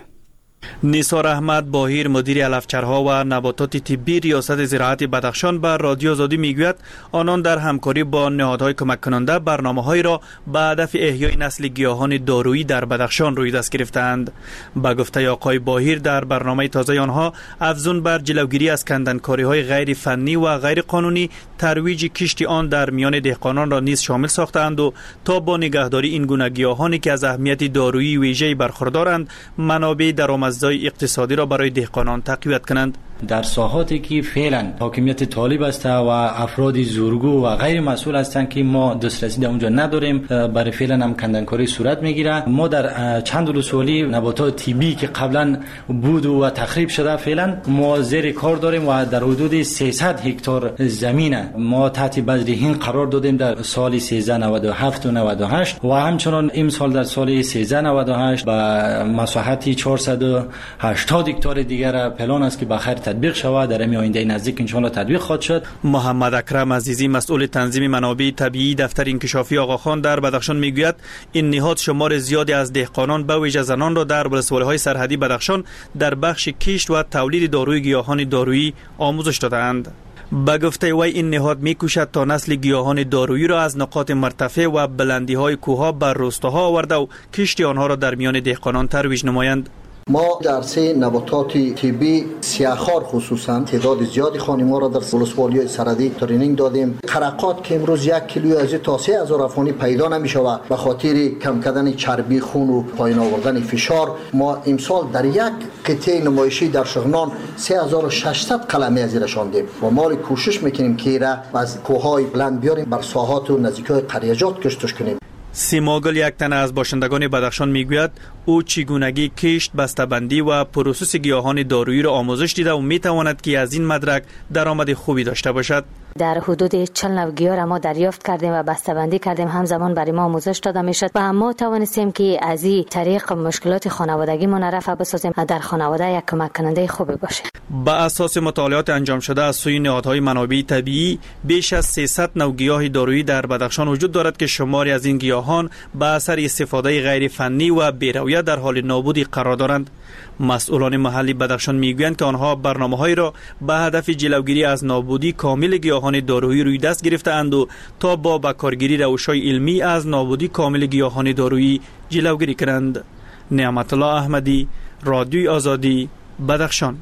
نیسار احمد باهیر مدیر علفچرها و نباتات طبی ریاست زراعت بدخشان به رادیو آزادی میگوید آنان در همکاری با نهادهای کمک کننده برنامه‌هایی را به هدف احیای نسل گیاهان دارویی در بدخشان روی دست گرفتند. به گفته آقای باهیر در برنامه تازه آنها افزون بر جلوگیری از کندنکاری‌های غیر فنی و غیر قانونی ترویج کشت آن در میان دهقانان را نیز شامل ساختند و تا با نگهداری این گونه گیاهانی که از اهمیت دارویی ویژه‌ای برخوردارند منابع درآمدزایی اقتصادی را برای دهقانان تقویت کنند. در ساحاتی که فعلا حاکمیت طالب است و افراد زورگو و غیر مسئول هستند که ما دسترسی در اونجا نداریم، برای فعلا هم کندنکاری صورت میگیره. ما در چند ولسوالی نباتات طبی که قبلا بود و تخریب شده فعلا ما زیر کار داریم و در حدود سیصد هکتار زمینه ما تحت بذر هند قرار دادیم در سال سیزده نود و هفت و نود و هشت و همچنان امسال در سال سیزده نود و هشت با مساحت چهارصد و هشتاد هکتار دیگر پلان است که بخیر تطبیق شود. در آینده نزدیک ان شاء الله تطبیق خواهد شد. محمد اکرم عزیزی مسئول تنظیم منابع طبیعی دفتر انکشافی آقاخان در بدخشان میگوید این نهاد شمار زیادی از دهقانان به ویژه زنان را در ولسوالی‌های سرحدی بدخشان در بخش کشت و تولید داروی گیاهان دارویی آموزش دادند. به گفته وی این نهاد میکوشد تا نسل گیاهان دارویی را از نقاط مرتفع و بلندی‌های کوه‌ها بر روستاها آورده و کشت آنها را در میان دهقانان ترویج نمایند. ما در سه نباتات طبی سیاهخوار خصوصا تعداد زیادی خانم‌ها را در ولسوالی‌های سرحدی ترینینگ دادیم. خرقات که امروز یک کیلو از تا سه هزار افغانی پیدا نمی‌شود به خاطر کم کردن چربی خون و پایین آوردن فشار، ما امسال در یک قطعه نمایشی در شغنان سه هزار و ششصد قلمه از رساندیم و ما کوشش می‌کنیم که را از کوه‌های بلند بیاریم بر ساحات و نزدیک‌های قریجات کشتش کنیم. سیماگل یک تن از باشندگان بدخشان میگوید او چگونگی کشت، بسته‌بندی و پروسس گیاهان دارویی را آموزش دیده و میتواند که از این مدرک درآمد خوبی داشته باشد. در حدود چهل نوع گیاه را ما دریافت کردیم و بسته‌بندی کردیم، همزمان برای ما آموزش داده میشد و ما توانستیم که از این طریق مشکلات خانوادگی ما رفع بسازیم و در خانواده یک کمک کننده خوبی باشه. با اساس مطالعات انجام شده از سوی نهادهای منابع طبیعی بیش از سیصد نوع گیاه دارویی در بدخشان وجود دارد که شماری از این گیاهان به اثر استفاده غیر فنی و بی‌رویه در حال نابودی قرار دارند. مسئولان محلی بدخشان میگویند که آنها برنامه‌هایی را به هدف جلوگیری از نابودی کامل گیاهان دارویی روی دست گرفته‌اند و تا با بکارگیری روش‌های علمی از نابودی کامل گیاهان دارویی جلوگیری کنند. نعمت الله احمدی، رادیوی آزادی، بدخشان.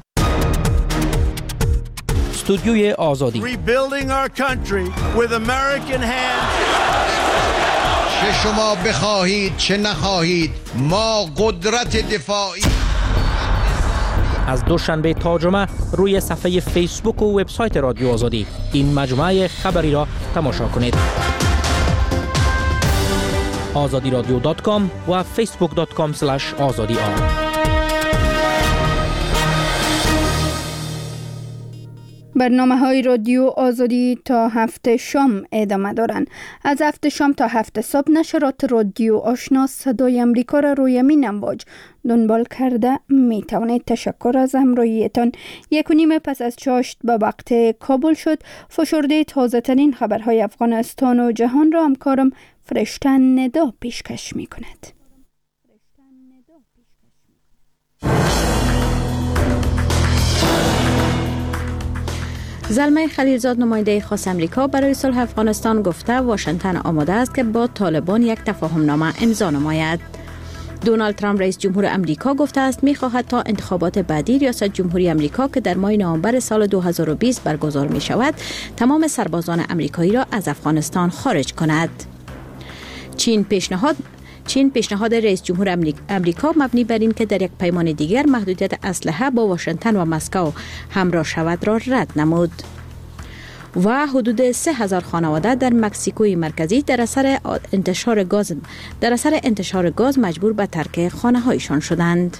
استودیوی آزادی. Rebuilding our country with American hands. چه شما بخواهید چه نخواهید ما قدرت دفاعی. از دوشنبه تا جمعه روی صفحه فیسبوک و وبسایت رادیو آزادی این مجموعه خبری را تماشا کنید. آزادی رادیو دات کام و فیسبوک دات کام اسلش آزادی آر. برنامه های رادیو آزادی تا هفته شام ادامه دارند. از هفته شام تا هفته صبح نشرات رادیو آشنا صدای امریکا را روی مین امواج دنبال کرده می توانید. تشکر از همراهیتان. یک و نیم پس از چاشت به وقت کابل شد. فشرده تازه ترین خبرهای افغانستان و جهان را همکارم فرشته ندا پیشکش می کند. زلمه خلیلزاد نماینده خاص امریکا برای صلح افغانستان گفته واشنگتن آماده است که با طالبان یک تفاهم نامه امضا نماید. دونالد ترامپ رئیس جمهور امریکا گفته است می‌خواهد تا انتخابات بعدی ریاست جمهوری امریکا که در ماه نوامبر سال دو هزار و بیست برگزار می شود تمام سربازان امریکایی را از افغانستان خارج کند. چین پیشنهاد چین پیشنهاد رئیس جمهور امریکا مبنی بر این که در یک پیمان دیگر محدودیت اسلحه با واشنگتن و مسکو همراه شود را رد نمود. و حدود سه هزار خانواده در مکزیکوی مرکزی در اثر انتشار گاز در اثر انتشار گاز مجبور به ترک خانه‌هایشان شدند.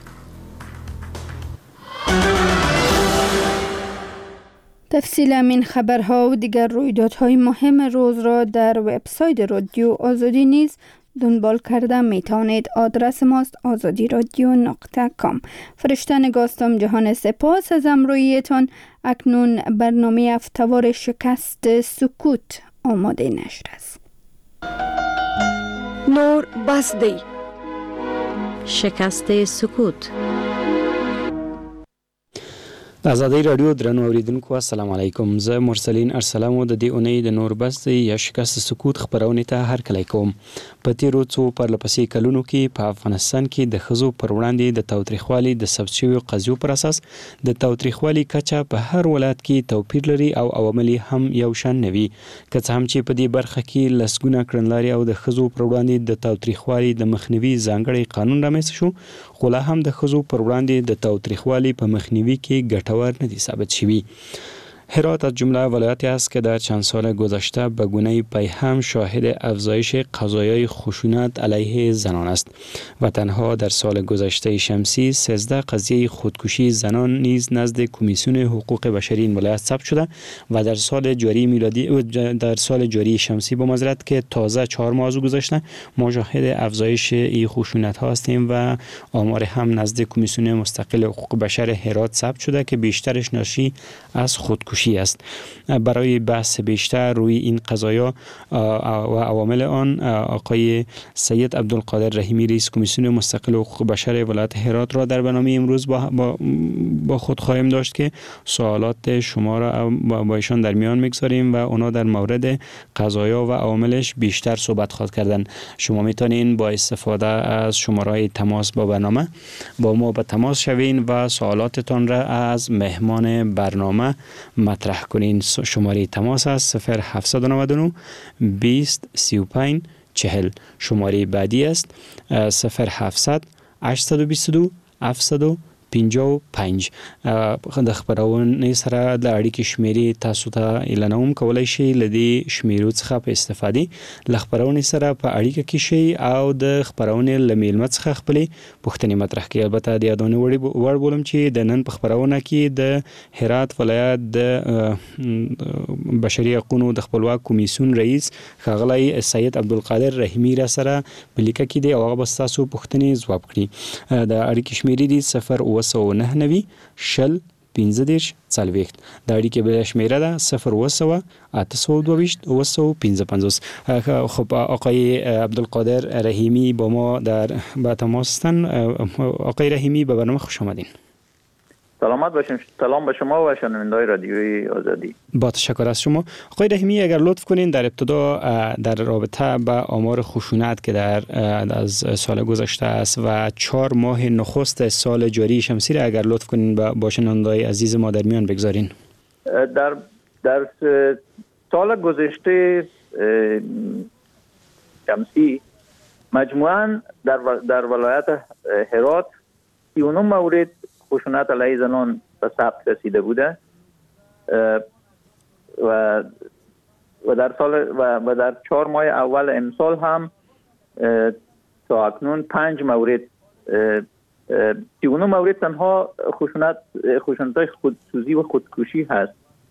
تفصیل این خبرها و دیگر رویدادهای مهم روز را در وبسایت رادیو آزادی نیز دنبال کرده می توانید. آدرس ماست آزادی رادیو نقطه کام. فرشته نگاستم. جهان سپاس از همراهیتان. اکنون برنامه هفته‌وار شکست سکوت آماده نشر است. نور بسدی شکست سکوت. آزادی رادیو درنو اوریدونکو السلام علیکم. زه مرسلین ارسلم د دې اونۍ د نور بس یا شکست سکوت خبرونه ته هر کله کوم. په تیرو څو پرلپسې کلونو کې په افغانستان کې د ښځو پر وړاندې د تاوتریخوالي د ثبت شویو قضیو پر اساس د تاوتریخوالي کچه په هر ولایت کې توپیر لري او عوامل هم یو شان نه وي. که څه هم چې په دې برخه کې لسګونه کړنلارې او د ښځو پر وړاندې د تاوتریخوالي د مخنیوي ځانګړی قانون رامنځته شو، خو لا هم د ښځو پر وړاندې د تاوتریخوالي په مخنیوي کې ګټور ندی ثابت شوی. هرات از جمله ولایتی است که در چند سال گذشته به گونه پیهم شاهد افزایش قضایای خشونت علیه زنان است و تنها در سال گذشته شمسی سیزده قضیه خودکشی زنان نیز نزد کمیسیون حقوق بشری این ولایت ثبت شده و در سال جاری میلادی در سال جاری شمسی با معذرت که تازه چهار ماه گذشته ما شاهد افزایش این خشونت ها هستیم و آمار هم نزد کمیسیون مستقل حقوق بشر هرات ثبت شده که بیشترش ناشی از خودکشی است. برای بحث بیشتر روی این قضایا و عوامل آن آقای سید عبدالقادر رحیمی رئیس کمیسیون مستقل حقوق بشر ولایت هرات را در برنامه امروز با, با, با خود خواهیم داشت که سوالات شما را با ایشان در میان میگذاریم و اونا در مورد قضایا و عواملش بیشتر صحبت خواهد کردن. شما میتونین با استفاده از شماره تماس با برنامه با ما به تماس شوین و سوالاتتان را از مهمان برنامه مطرح کنین. شماره تماس است صفر هفت نه نه بیست سی و پنج چهل. شماره بعدی است صفر هفتصد هشتصد و بیست و دو هفتصد و پنجاه و پنج. د خبرونه سره د اړیکې شمیرې تاسو ته اعلانوم. کولای شئ له دې شمیرو څخه په استفادې له خبرونه سره په اړیکه کې شئ او د خبرونه له میلمه څخه خپلې پوښتنې مطرح کړئ. البته د یادونه وړ بولم چې د نن په خبرونه کې د هرات ولایت د بشري حقوقو د خپلواک کمیسیون رئیس ښاغلی سید عبدالقادر رحیمی را سره په لیکه کې دی او هغه به ستاسو پوښتنې ځواب کړي. د اړیکې شمیرې دي صفر اوه سوه نهه نوي شل پنځه دېرش څلوېښت. د اړیکې بله شمیره ده صفر اوه سوه اته سوه دوه ویشت اوه سوه پنځه پنځوس. خب آقای عبدالقادر رحیمی با ما در با تماس هستند. آقای رحیمی به برنامه خوش آمدین. سلامت باشیم. سلام به شما و شنونده‌های رادیوی آزادی. با تشکر از شما. آقای رحیمی اگر لطف کنین در ابتدا در رابطه با آمار خشونت که در از سال گذشته است و چهار ماه نخست سال جاری شمسی را اگر لطف کنین با شنونده‌های عزیز ما در میان بگذارین. در در سال گذشته شمسی مجموعاً در در ولایت هرات سی و نه مورد خشونت علیه زنان به ثبت رسیده بوده و و در سال و, و در چهار ماه اول امسال هم تا اکنون پنج مورد سی و نه مورد تنها خشونت خشونت‌های خودسوزی و خودکشی هست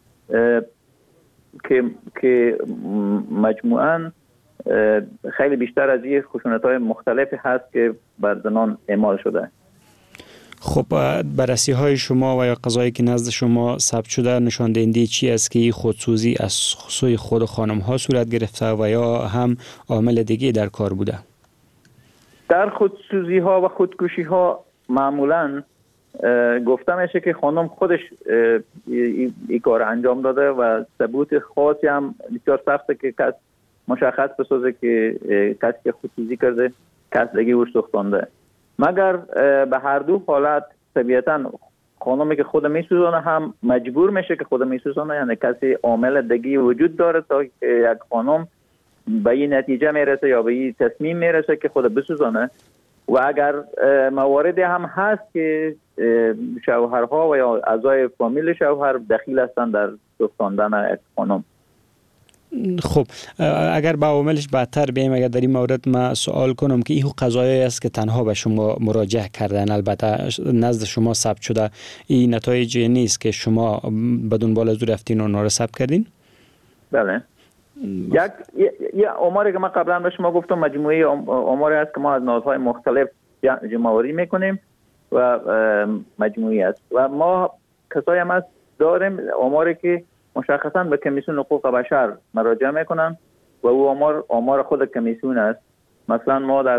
که که مجموعاً خیلی بیشتر از این خشونت‌های مختلفی هست که بر زنان اعمال شده. خب بررسی های شما و یا قضایی که نزد شما ثبت شده نشان دهنده چی است که خودسوزی از سوی خود خانم ها صورت گرفته و یا هم عامل دیگه در کار بوده؟ در خودسوزی ها و خودکشی ها معمولاً گفته میشه که خانم خودش این کار انجام داده و ثبوت خاصی هم بسیار سخته که کس مشخص بسازه که کسی که خودسوزی کرده کس دیگه او سوختانده. مگر به هر دو حالت طبیعتاً خانمی که خود میسوزانه هم مجبور میشه که خود میسوزانه، یعنی کسی عامل دیگه وجود داره تا یک خانم به این نتیجه میرسه یا به این تصمیم میرسه که خود بسوزانه. و اگر مواردی هم هست که شوهرها و یا اعضای فامیل شوهر دخیل هستند در سوختاندن یک خانم. خب اگر با عواملش بدتر بیم، اگر در این مورد ما سوال کنم که این قضایی است که تنها به شما مراجعه کردن، البته نزد شما ثبت شده، این نتایج نیست که شما به دنبال از رفتین اونها رو ثبت کردین؟ بله. یک یه آماری که ما قبلا به شما گفتم مجموعه آماری است که ما از نهادهای مختلف جمع‌آوری میکنیم و مجموعی است و ما کسایی هم هست داریم آماری که مشخصاً به کمیسیون حقوق بشر مراجعه میکنن و او آمار آمار خود کمیسیون است. مثلا ما در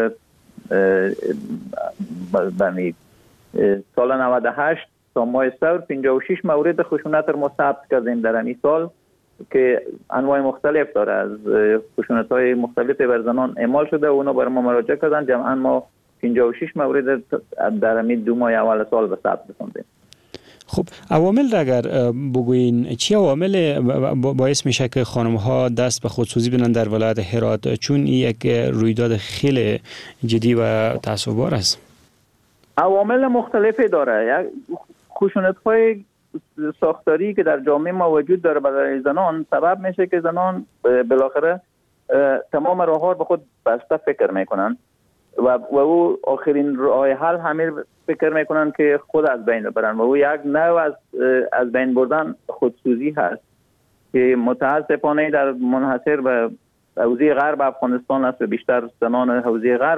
بمی سال نود و هشت تا ماه سور پنجاه و شش مورد خشونت را ما ثبت کردیم در این سال که انواع مختلف داره، از خشونت‌های مختلفی بر زنان اعمال شده و اونا برای ما مراجعه کردن. جمعاً ما پنجاه و شش مورد در همین دو ماه اول سال به ثبت رسوندیم. خب عوامل را اگر بگوین چی عوامل باعث میشه که خانم ها دست به خودسوزی بدن در ولایت هرات، چون این یک رویداد خیلی جدی و تأسف‌بار است؟ عوامل مختلفی داره. خشونت‌های ساختاری که در جامعه ما وجود داره برای زنان سبب میشه که زنان بالاخره تمام راه‌ها به خود بسته فکر میکنن و و او آخرین راه حل همین فکر میکنن که خود از بین ببرن و او یک نوع از از بین بردن خودسوزی هست که متاسفانه در منحصر به حوزه غرب افغانستان است و بیشتر زنان حوزه غرب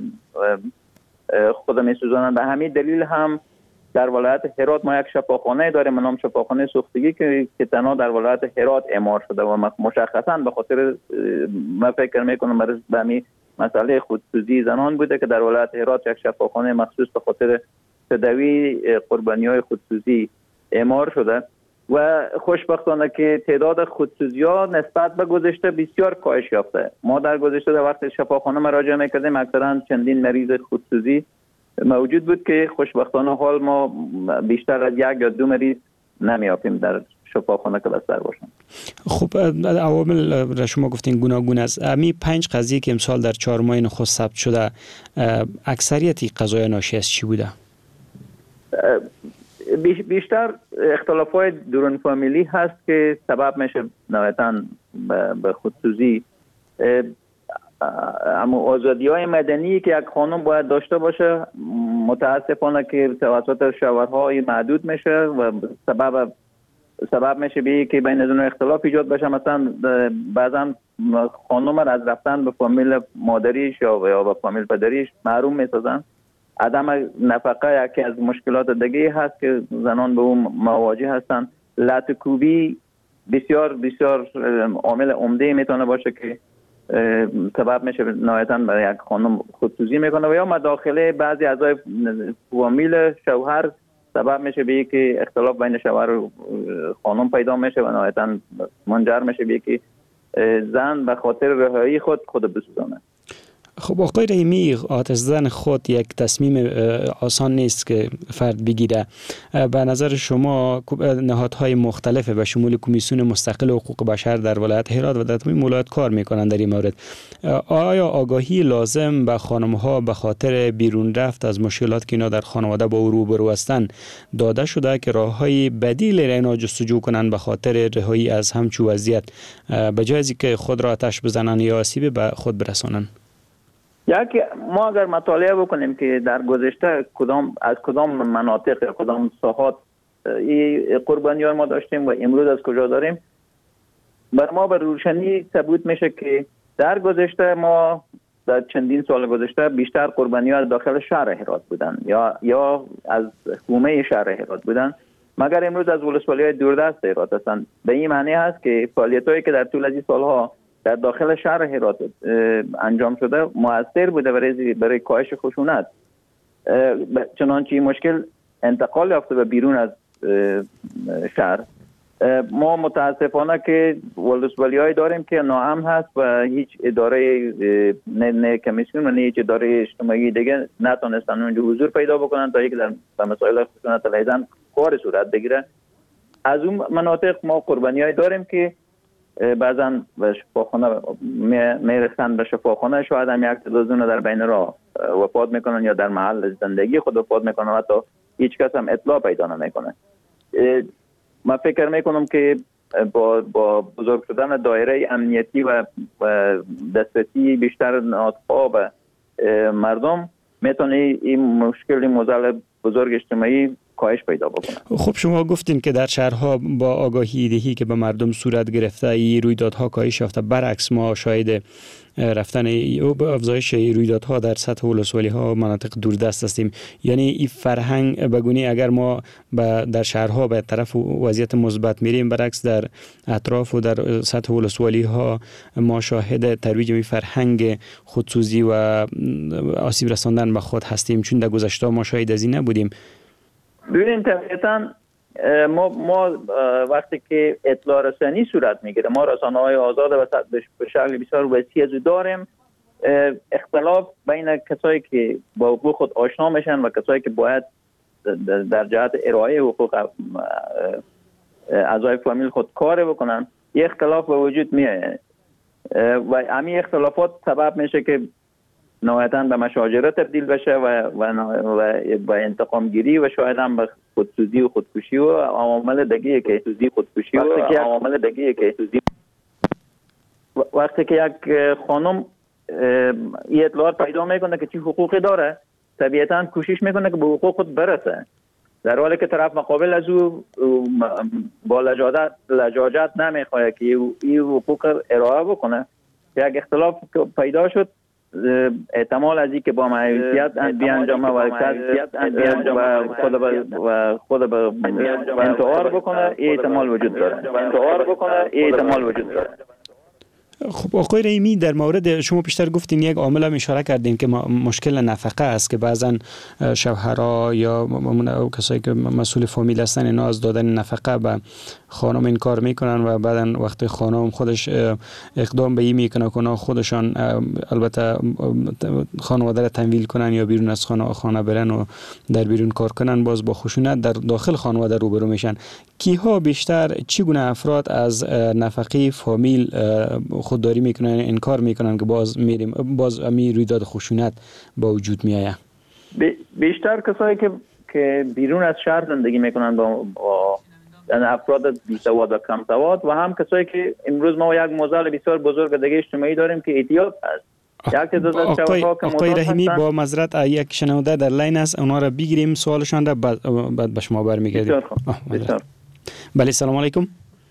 خود میسوزانند. به همین دلیل هم در ولایت هرات ما یک شفاخانه داریم به نام شفاخانه سوختگی که که تنها در ولایت هرات اعمار شده و مشخصاً به خاطر ما فکر میکنم برای به همین مسئله خودسوزی زنان بوده که در ولایت هرات یک شفاخانه مخصوص به خاطر تداوی قربانی‌های خودسوزی اعمار شده و خوشبختانه که تعداد خودسوزی‌ها نسبت به گذشته بسیار کاهش یافته. ما در گذشته در وقت شفاخانه مراجعه می‌کردیم اکثرا چندین مریض خودسوزی موجود بود که خوشبختانه حال ما بیشتر از یک یا دو مریض نمی‌یابیم در شفاخانه که بستر باشن. خب عوامل را شما گفتین گوناگون است. امی پنج قضیه که امسال در چهار ماه نخست ثبت شده اکثریتی قضایا ناشی از چی بوده؟ بیشتر اختلافات درون فامیلی هست که سبب میشه نهایتاً به خودسوزی. اما آزادی های مدنی که یک خانم باید داشته باشه متاسفانه که توسط شوهرها محدود میشه و سبب سبب میشه به که بین از اختلاف ایجاد بشه. مثلا بعضا خانم را از رفتن به فامیل مادریش یا به فامیل پدریش محروم میسازن. عدم نفقه یکی از مشکلات دیگه هست که زنان به اون مواجه هستن. لط‌وکوبی بسیار بسیار عامل عمده میتونه باشه که سبب میشه نهایتاً برای یک خانم خودسوزی میکنه و یا مداخله بعضی اعضای فامیل شوهر سبب میشه به که اختلاف بین شوهر و خانم پیدا میشه و نهایتاً منجر میشه به که زن به خاطر رهایی خود خود بسوزانه. خب آقای رحیمی، آتش زدن خود یک تصمیم آسان نیست که فرد بگیره. به نظر شما نهادهای مختلف به شمول کمیسیون مستقل حقوق بشر در ولایت هرات و در تمام ولایت کار میکنند در این مورد. آیا آگاهی لازم به خانم‌ها به خاطر بیرون رفت از مشکلات که اینا در خانواده با او روبرو هستند داده شده که راههای بدیل را اینا جستجو کنند به خاطر رهایی از همچو وضعیت، به جای از اینکه خود را آتش بزنند یا آسیب به خود برسانند؟ یک ما اگر مطالعه بکنیم که در گذشته کدام از کدام مناطق یا کدام ساحات این قربانیان ما داشتیم و امروز از کجا داریم، بر ما به روشنی ثبوت میشه که در گذشته ما در چندین سال گذشته بیشتر قربانیان داخل شهر هرات بودن یا یا از حومه شهر هرات بودن، مگر امروز از ولسوالی‌های دوردست هرات هستند. به این معنی هست که فعالیت‌هایی که در طول از این سالها در داخل شهر هرات انجام شده مؤثر بوده برای برای کاهش خشونت، چنانچه این مشکل انتقال یافته به بیرون از شهر. ما متاسفانه که ولسوالی‌های داریم که ناامن هست و هیچ اداره نه, نه کمیسیون و نه هیچ اداره اجتماعی دیگه نتونستن اونجا حضور پیدا بکنن تا اینکه در مسائل خشونت علیه زن کار صورت بگیره. از اون مناطق ما قربانی‌های داریم که بعضا به شفاخانه میرسن به شفاخانه، شاید هم یک تعدادشون در بین راه وفات میکنن یا در محل زندگی خود وفات میکنن و حتی هیچ کس هم اطلاع پیدا نمیکنه. من فکر میکنم که با با بزرگ شدن دایره امنیتی و دسترسی بیشتر نهادها به مردم میتونه این مشکل موزل بزرگ اجتماعی کاهش پیدا بکنه. خب شما گفتین که در شهرها با آگاهی دهی که به مردم صورت گرفته این رویدادها کاهش یافته، برعکس ما شاهد رفتن افزایش رویدادها در سطح ولسوالی ها و مناطق دوردست هستیم. یعنی این فرهنگ بگونی اگر ما در شهرها به طرف وضعیت مثبت میریم، برعکس در اطراف و در سطح ولسوالی ها ما شاهد ترویج این فرهنگ خودسوزی و آسیب رساندن به خود هستیم، چون در گذشته ما شاهد از این نبودیم. ببینید طبیعتاً ما ما وقتی که اطلاع رسانی صورت میگیره، ما رسانه‌های آزاد و به شکل بسیار وسیع از داریم، اختلاف بین کسایی که با حقوق خود آشنا میشن و کسایی که باید در جهت ارائه حقوق اعضای فامیل خود کار بکنن، یه اختلاف به وجود میاد و همین اختلافات سبب میشه که نهایتاً به مشاجره تبدیل بشه و و و انتقام گیری و شاید هم به خودسوزی و خودکشی و عوامل دیگه که خودسوزی خودکشی و عوامل دیگه که وقتی که یک خانم این اطلاعات پیدا میکنه که چی حقوقی داره، طبیعتاً کوشش میکنه که به حقوق خود برسه، در حالی که طرف مقابل از او با لجاجت لجاجت نمیخواد که این حقوق ارائه بکنه. یک اختلاف پیدا شد، احتمال از این که با معیوسیت بیانجامه و خود و خود به انتحار بکنه، احتمال وجود داره. انتحار بکنه، احتمال وجود داره. خب آقای رحیمی، در مورد شما بیشتر گفتین یک عامل هم اشاره کردین که مشکل نفقه است که بعضا شوهرها یا کسایی که مسئول فامیل هستن اینا از دادن نفقه به خانم انکار میکنن و بعدا وقتی خانم خودش اقدام به این میکنه که خودشان البته خانواده را تمویل کنن یا بیرون از خانه خانه برن و در بیرون کار کنن، باز با خشونت در داخل خانواده روبرو میشن. کیها بیشتر چگونه افراد از نفقه فامیل خودداری میکنن، انکار میکنن که باز میریم باز امی رویداد خشونت با وجود میایه؟ بیشتر کسایی که که بیرون از شهر زندگی میکنن با, با افراد بی‌سواد و کم سواد و هم کسایی که امروز ما یک موزل بسیار بزرگ دیگه اجتماعی داریم که اعتیاد است. آقای, آقای رحیمی با معذرت یک شنونده در لاین است، اونا را بگیریم سوالشان را بعد, بعد به شما برمیگردیم. بله سلام علیکم.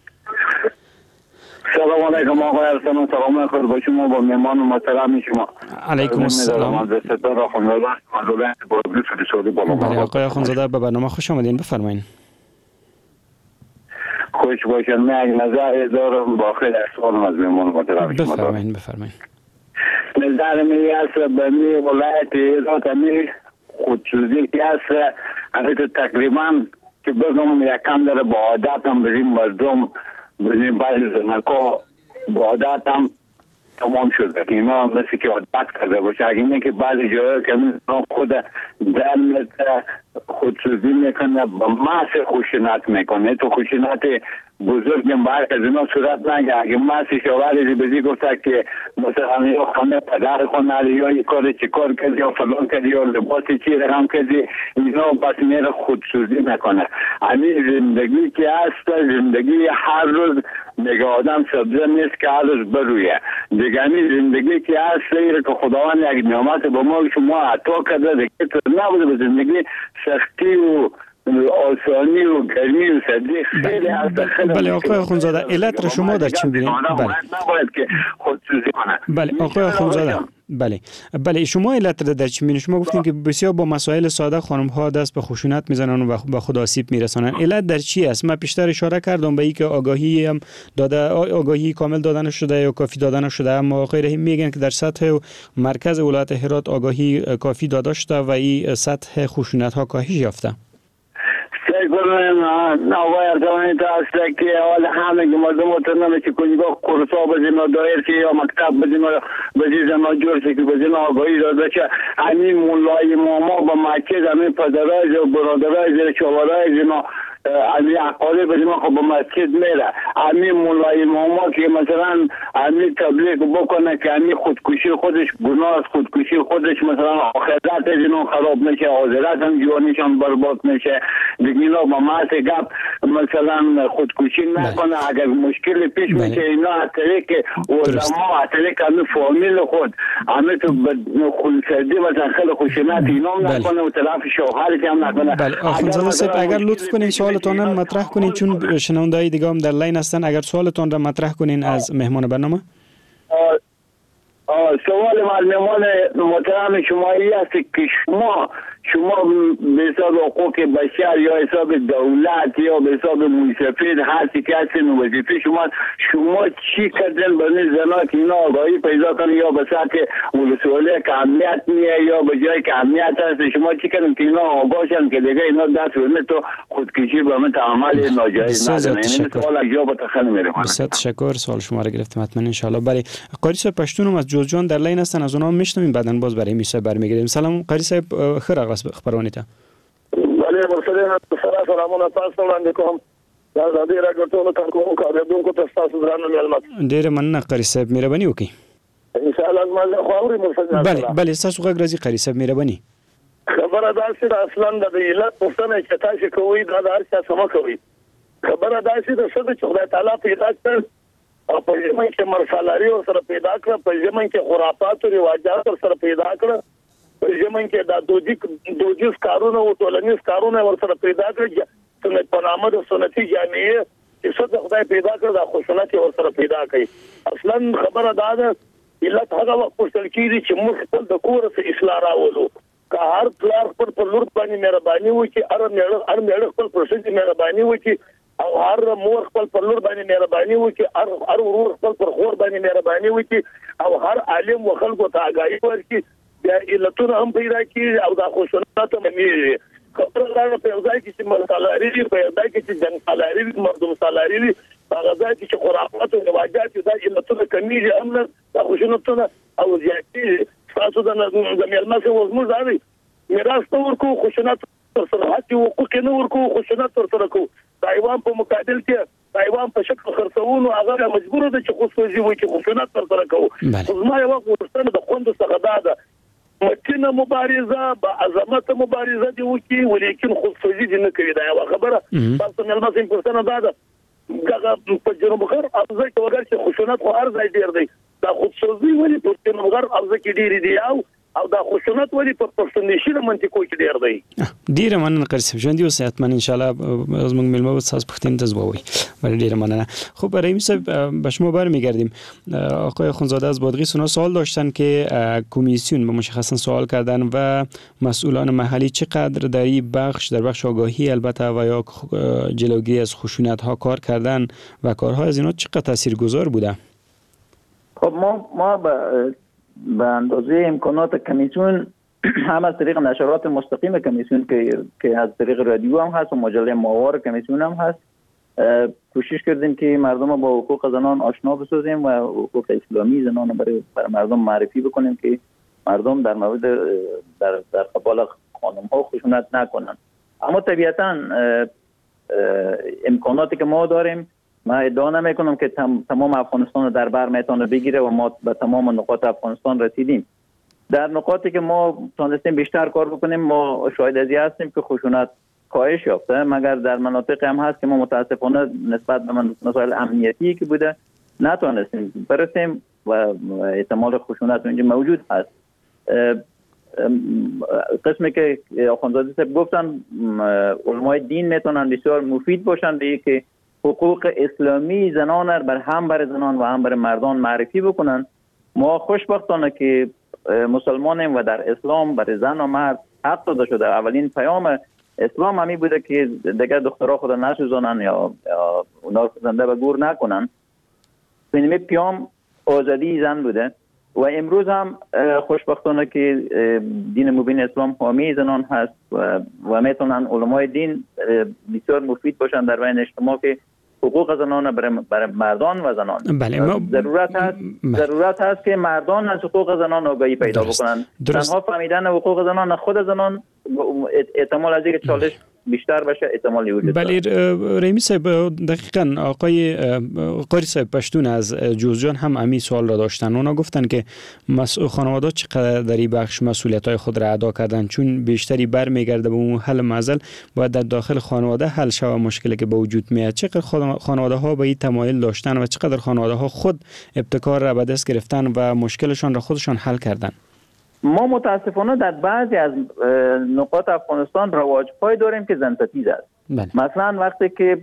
سلام علیکم آقای ارسلان، سلام خیر با شما با مهمان محترم شما. علیکم السلام. بله آقای اخوندزاده به برنامه خوش آمدین، بفرمایید. خوش باشن. من یک نظر دارم با خیلی سوال از مهمان محترم شما. بفرمایید بفرمایید. نظر می است به می ولایت هرات می خودسوزی که است البته تقریبا که بگم یکم داره با عادت هم بریم مردم بریم باید زنکا با عادت هم تمام شده. اینا مثل که عادت کرده باشه. اگه اینه که بعضی جاها که خود درمت خودسوزی میکنه با محض خشونت میکنه. تو خشونت بزرگ برک از اینا صورت نگه. اگه محض شاوری بزی گفته که مثلا یا خانه پدر خونه یا یک کار چی کار کردی یا فلان کردی یا لباس چی رقم کردی، اینا بس میره خودسوزی میکنه. همین زندگی که هست، زندگی هر روز میگه آدم سبزه نیست که هر روز برویه. دیگه همین زندگی که هست ایره که خداوند یک نعمت به ما شما عطا کرده، دیگه تو نبوده به زندگی سختی و آسانی و گرمی و سردی خیلی هست. بله آقای اخوندزاده، علت را شما در چی می‌بینید؟ بله نباید که خودسوزی کنه. بله آقای اخوندزاده، بله بله شما علت را در چی می‌بینید؟ شما گفتین که بسیار با مسائل ساده خانم ها دست به خشونت میزنن و به خود آسیب میرسانن. علت در چی است؟ من پیشتر اشاره کردم به اینکه آگاهی هم داده، آگاهی کامل دادن شده یا کافی دادن شده، اما غیر میگن که در سطح مرکز ولایت هرات آگاهی کافی داده شده و این سطح خشونت ها کاهش یافته. نوای ارزوانی تا است که حال همه که مردم اتنامه که کنیگاه کرسا بزیم و دایر که یا مکتب بزیم و بزیم و جور که بزیم آگاهی داده که همین مولای ماما با مکید همین پدرای و برادرای زیر چوارای زیم همین اقاله بزیم خب با مسجد میره. همین مولای ماما که مثلا همین تبلیغ بکنه که همین خودکشی خودش گناه است، خودکشی خودش مثلا آخرت اینو خراب میشه، آخرت هم جوانیشان برباد میشه. دیگه اینا با محض گپ مثلا خودکشی نکنه. اگر مشکل پیش میشه اینا از طریق علما، از طریق همین فامیل خود همین تو خونسردی مثلا خیلی خشونت اینا نکنه و طرف شوهرش هم نکنه. بله آخوندزاده صاحب اگر لطف کنین سوالتون را مطرح کنین، چون شنونده‌های دیگه هم در لاین هستن. اگر سوالتون را مطرح کنین از مهمان برنامه. سوال مهمان محترم شما این است که شما شما به حساب حقوق بشر یا حساب دولت یا به حساب موسفید هر چی که هستین وظیفه شما شما چی کردن برای زنا که اینا آگاهی پیدا کنن یا به سطح ولسوالی که امنیت نیه یا به جای که امنیت هست شما چی کردن که اینا آگاهشن که دیگه اینا دست ورنه تو خودکشی به من تعامل ناجایز ندارن. این سوال اجابه تخن میره. بسیار تشکر، سوال شما را گرفتم حتما ان شاء الله. بله قاری صاحب پشتون هم از جوزجان در لاین هستن، از اونها میشنویم بعداً باز برای میسه برمیگردیم. سلام قاری صاحب، خیر آغاز خبرونه تا. بله مرسلین سلامونه تاسو وړاندې کوم. دا د دې راګټونو تاسو کاریدونکو ته تاسو درانه ملامت. ډیر مننه قاری صاحب، مهرباني وکړئ. ان شاء الله زما خو اوري مرسلین. بله بله تاسو غږ راځي قاری صاحب، مهرباني. خبره دا چې اصلا د علت پوښتنه چې تاسو کوی دا د هر څه سم کوي. خبره دا چې د څه چې خدای تعالی پیدا کړ او په ژمن کې مرسلاري او سره پیدا کړ، په ژمن کې خرافات او رواجات سره پیدا کړ، په ژمن کې دا دوجی دوجیس کارونه او ټولنیز کارونه ور سره پیدا کړ. سنت په نامه د سنتي جامعې چې څه خدای پیدا کړ دا خوشنت ور سره پیدا کړي. اصلا خبره دا ده علت هغه وخت پوښتل کیږي چې موږ خپل د کور څخه اصلاح راولو. که هر پلار خپل پر لور باندې مهرباني وکړي، هر میړه هر میړه خپل پر ښځې مهرباني وکړي او هر مور خپل پر لور باندې مهرباني وکړي، هر هر ورور خپل پر خور باندې مهرباني وکړي او هر عالم و خلکو ته آگاهي ورکړي، بیا علتونه هم پیدا کیږي او دا خشونت هم کمیږي. خبره دا په ځای کې چې مرسلاري دي، په ځای کې چې جنګ سالاري دي، مردم سالاري دي، هغه ځای کې چې خرافات او رواجات دا علتونه کمیږي هم نه دا خشونتونه او زیاتې تاسو د میلمه سره وزمو ځای میراث ته ورکو خشونت سره حتی حقوق نه ورکو خشونت سره کو تایوان په مقابل کې تایوان په شکل خرڅون او هغه مجبور دي چې خصوصي وي چې خشونت سره کو. زما یو ورستنه د خوند څخه دا ده متینه مبارزه با عظمت مبارزه دی وکي ولیکن خصوصي دي نه کوي. دا یو خبره تاسو میلمه سره پرسنه دا ده هغه په جنوب غرب افزای کې وګر چې خشونت خو هر ځای ډیر دی، دا خصوصي ولی په جنوب غرب افزای کې ډیر دی او او دا خشونت ولی په پښتونشي د منطقو کې ډیر دی. ډیر مننه قرسب ژوند یو صحت من ان شاء الله زموږ ملمه و تاسو پښتون ته زووي. ولی ډیر مننه. خب رحیم صاحب به شما برمیگردیم. آقای خونزاده از بادغیس اونا سوال داشتن که کمیسیون به مشخصا سوال کردن و مسئولان محلی چقدر در این بخش در بخش آگاهی البته و یا جلوگیری از خشونت ها کار کردن و کارها از اینا چقدر تاثیرگذار بوده؟ خب ما ما به اندازه امکانات کمیسیون هم از طریق نشرات مستقیم کمیسیون که که از طریق رادیو هم هست و مجله ماهوار کمیسیون هم هست کوشش کردیم که مردم با حقوق زنان آشنا بسازیم و حقوق اسلامی زنان برای برای مردم معرفی بکنیم که مردم در مورد در در قبال خانم ها خشونت نکنن. اما طبیعتا امکاناتی که ما داریم، من ادعا نمیکنم که تمام افغانستان رو در بر میتونه بگیره و ما به تمام نقاط افغانستان رسیدیم. در نقاطی که ما تونستیم بیشتر کار بکنیم، ما شاهد ازی هستیم که خشونت کاهش یافته، مگر در مناطق هم هست که ما متاسفانه نسبت به مسائل امنیتی که بوده نتونستیم برسیم و احتمال خشونت اونجا موجود هست. قسمی که آخوندزاده صاحب گفتن علمای دین میتونن بسیار مفید باشن به که حقوق اسلامی زنان بر هم بر زنان و هم بر مردان معرفی بکنن. ما خوشبختانه که مسلمانیم و در اسلام برای زن و مرد حق داده شده. اولین پیام اسلام همی بوده که دیگر دخترها خود نسوزانن یا, یا اونا زنده به گور نکنن. اینمی پیام آزادی زن بوده و امروز هم خوشبختانه که دین مبین اسلام حامی زنان هست و, و میتونن علمای دین بسیار مفید باشن در بین اجتماع که حقوق زنان برای مردان و زنان. بله ما... ضرورت هست م... ضرورت هست که مردان از حقوق زنان آگاهی پیدا درست. بکنن. درست. تنها فهمیدن حقوق زنان خود زنان احتمال از اینکه چالش بیشتر بشه احتمالی وجود داره. بله رحیمی صاحب، دقیقاً آقای قاری صاحب پشتون از جوزجان هم امی سوال را داشتن. اونا گفتن که مسئول خانواده چقدر در این بخش مسئولیت‌های خود را ادا کردن، چون بیشتری برمیگرده به اون حل معضل باید در داخل خانواده حل شود مشکلی که به وجود میاد. چقدر خانواده ها به این تمایل داشتن و چقدر خانواده ها خود ابتکار را به دست گرفتن و مشکلشان را خودشان حل کردن؟ ما متاسفانه در بعضی از نقاط افغانستان رواج‌های داریم که زن ستیز است. بله. مثلا وقتی که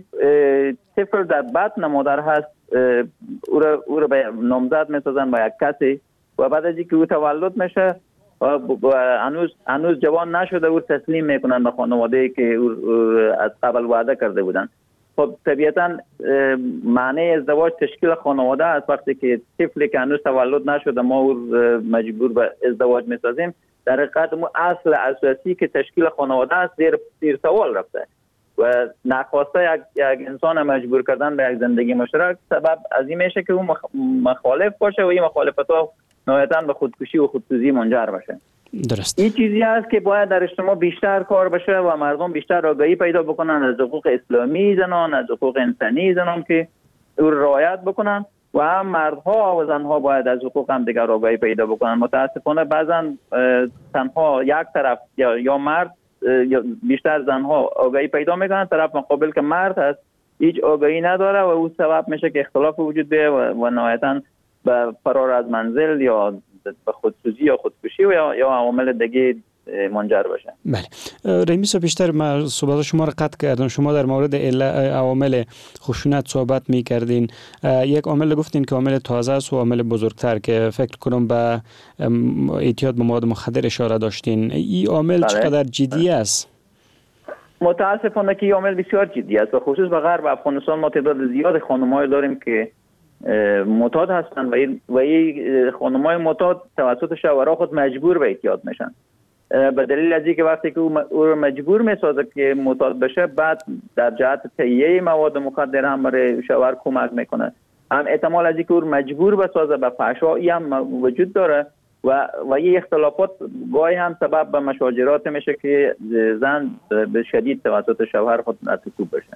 طفل در بطن مادر هست، او را او را به نامزد می‌سازن با یک کسی و بعد از اینکه او تولد میشه و هنوز هنوز جوان نشده او تسلیم میکنن به خانواده‌ای که او از قبل وعده کرده بودن. خب طبیعتا معنی ازدواج تشکیل خانواده است. وقتی که طفلی که هنوز تولد نشده ما او مجبور به ازدواج میسازیم، در حقیقت مو اصل اساسی که تشکیل خانواده است زیر زیر سوال رفته و نخواسته یک, یک انسان مجبور کردن به یک زندگی مشترک سبب از این میشه که او مخالف باشه و این مخالفت‌ها نهایتاً به خودکشی و خودسوزی منجر بشه. درست. این چیزی است که باید در اجتماع بیشتر کار بشه و مردم بیشتر آگاهی پیدا بکنن از حقوق اسلامی زنان، از حقوق انسانی زنان که او رعایت بکنن و هم مردها و زنها باید از حقوق هم دیگر آگاهی پیدا بکنن. متاسفانه بعضا تنها یک طرف یا یا مرد یا بیشتر زنها آگاهی پیدا میکنن، طرف مقابل که مرد هست هیچ آگاهی نداره و او سبب میشه که اختلاف وجود بیاید و, و نهایتاً به فرار از منزل یا به خودسوزی یا خودکشی و یا عوامل دیگه منجر باشه. بله رحیمی صاحب، بیشتر ما صحبت شما را قطع کردم. شما در مورد عوامل خشونت صحبت می کردین. یک عامل گفتین که عامل تازه است و عامل بزرگتر که فکر کنم به اعتیاد به مواد مخدر اشاره داشتین. این عامل بله. چقدر جدی است؟ متاسفانه که این عامل بسیار جدی است و خصوص به غرب افغانستان ما تعداد زیاد خانم‌های داریم که معتاد هستن و این و این خانم‌های معتاد توسط شوهرها خود مجبور به اعتیاد میشن. به دلیل از اینکه وقتی که او رو مجبور میسازه که معتاد بشه، بعد در جهت تهیه مواد مخدر هم برای شوهر کمک میکنه. هم احتمال از اینکه او رو مجبور بسازه به فحشایی هم وجود داره و و این اختلافات گاهی هم سبب به مشاجرات میشه که زن به شدید توسط شوهر خود متکوب بشه.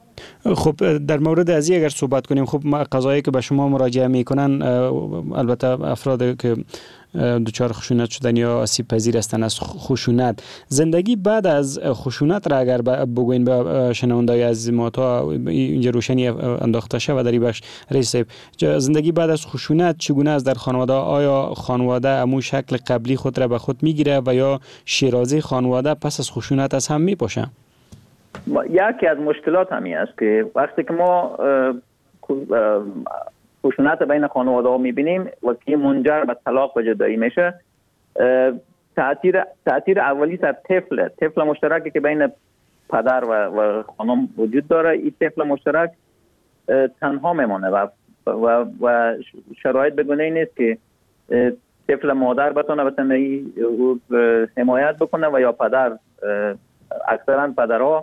خب در مورد از اگر صحبت کنیم، خب قضایی که به شما مراجعه میکنن البته افراد که دچار خشونت شدن یا آسیب پذیر هستند از خشونت، زندگی بعد از خشونت را اگر بگوین به شنوندای عزیز ما تا اینجا روشنی انداخته شود در این بخش رئیس صاحب، زندگی بعد از خشونت چگونه است در خانواده؟ آیا خانواده امو شکل قبلی خود را به خود میگیره و یا شیرازی خانواده پس از خشونت از هم میپاشه؟ یکی از مشکلات همین است که وقتی که ما خشونت بین خانواده ها میبینیم و که منجر به طلاق و جدایی میشه، تأثیر تأثیر اولی سر طفل طفل مشترکی که بین پدر و, و خانم وجود داره، این طفل مشترک تنها میمونه و و, و شرایط بگونه این نیست که طفل مادر بتونه بتونه حمایت بکنه و یا پدر. اکثرا پدرها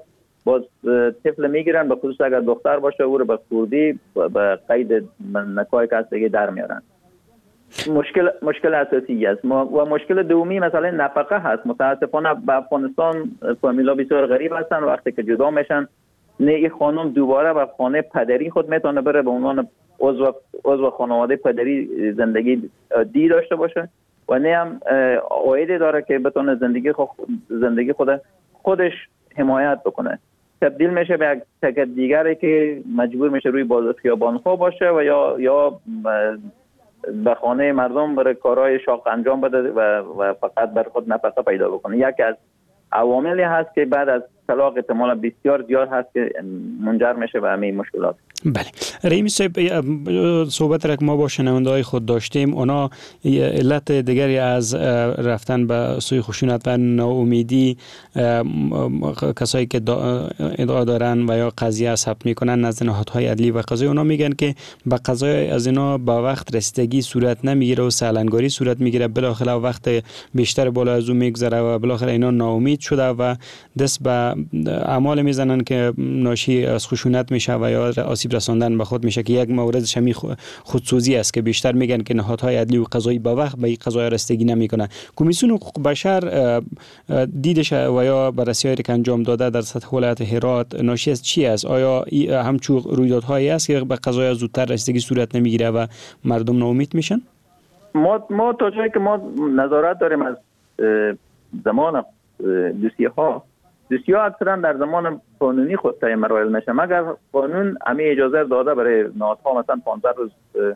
باز طفل میگیرن، به خصوص اگر دختر باشه او رو به خوردی به قید نکاح کاسگی در میارن. مشکل مشکل اساسی است. و مشکل دومی مثلا نفقه هست. متاسفانه به افغانستان فامیلا بسیار غریب هستن، وقتی که جدا میشن نه این خانم دوباره به خانه پدری خود میتونه بره به عنوان عضو عضو خانواده پدری زندگی عادی داشته باشه و نه هم عایدی داره که بتونه زندگی خود زندگی خود خودش حمایت بکنه. تبدیل میشه به یک تک دیگری که مجبور میشه روی باز خیابان‌ها باشه و یا یا به خانه مردم برای کارهای شاق انجام بده و, و فقط بر خود نفقه پیدا بکنه. یکی از عواملی هست که بعد از طلاق احتمال بسیار زیاد هست که منجر میشه به همین مشکلات. بله رحیمی صاحب، صحبت را که ما با شنونده های خود داشتیم، اونا علت دیگری از رفتن به سوی خشونت و ناامیدی کسایی که ادعا دارن و یا قضیه ثبت میکنن نزد نهادهای عدلی و قضایی، اونا میگن که به قضای از اینا با وقت رسیدگی صورت نمیگیره و سالنگاری صورت میگیره، بالاخره وقت بیشتر بالا از اون میگذره و بالاخره اینا ناامید شده و دست به اعمال میزنن که ناشی از خشونت میشه و یا آسیب رساندن به خود میشه، که یک موردش همین خودسوزی است که بیشتر میگن که نهادهای عدلی و قضایی با وقت به این قضایا رسیدگی نمیکنن. کمیسیون حقوق بشر دیدش و یا بررسی‌هایی که انجام داده در سطح ولایت هرات ناشی از چی است؟ آیا همچون رویدادهایی است که به قضایا زودتر رسیدگی صورت نمیگیره و مردم ناامید میشن؟ ما ما تا جایی که ما نظارت داریم از زمان دوسیه ها دوسیه ها اکثرا در زمان قانونی خود طی مراحل میشه، مگر قانون همه اجازه داده برای نهادها مثلا پانزده روز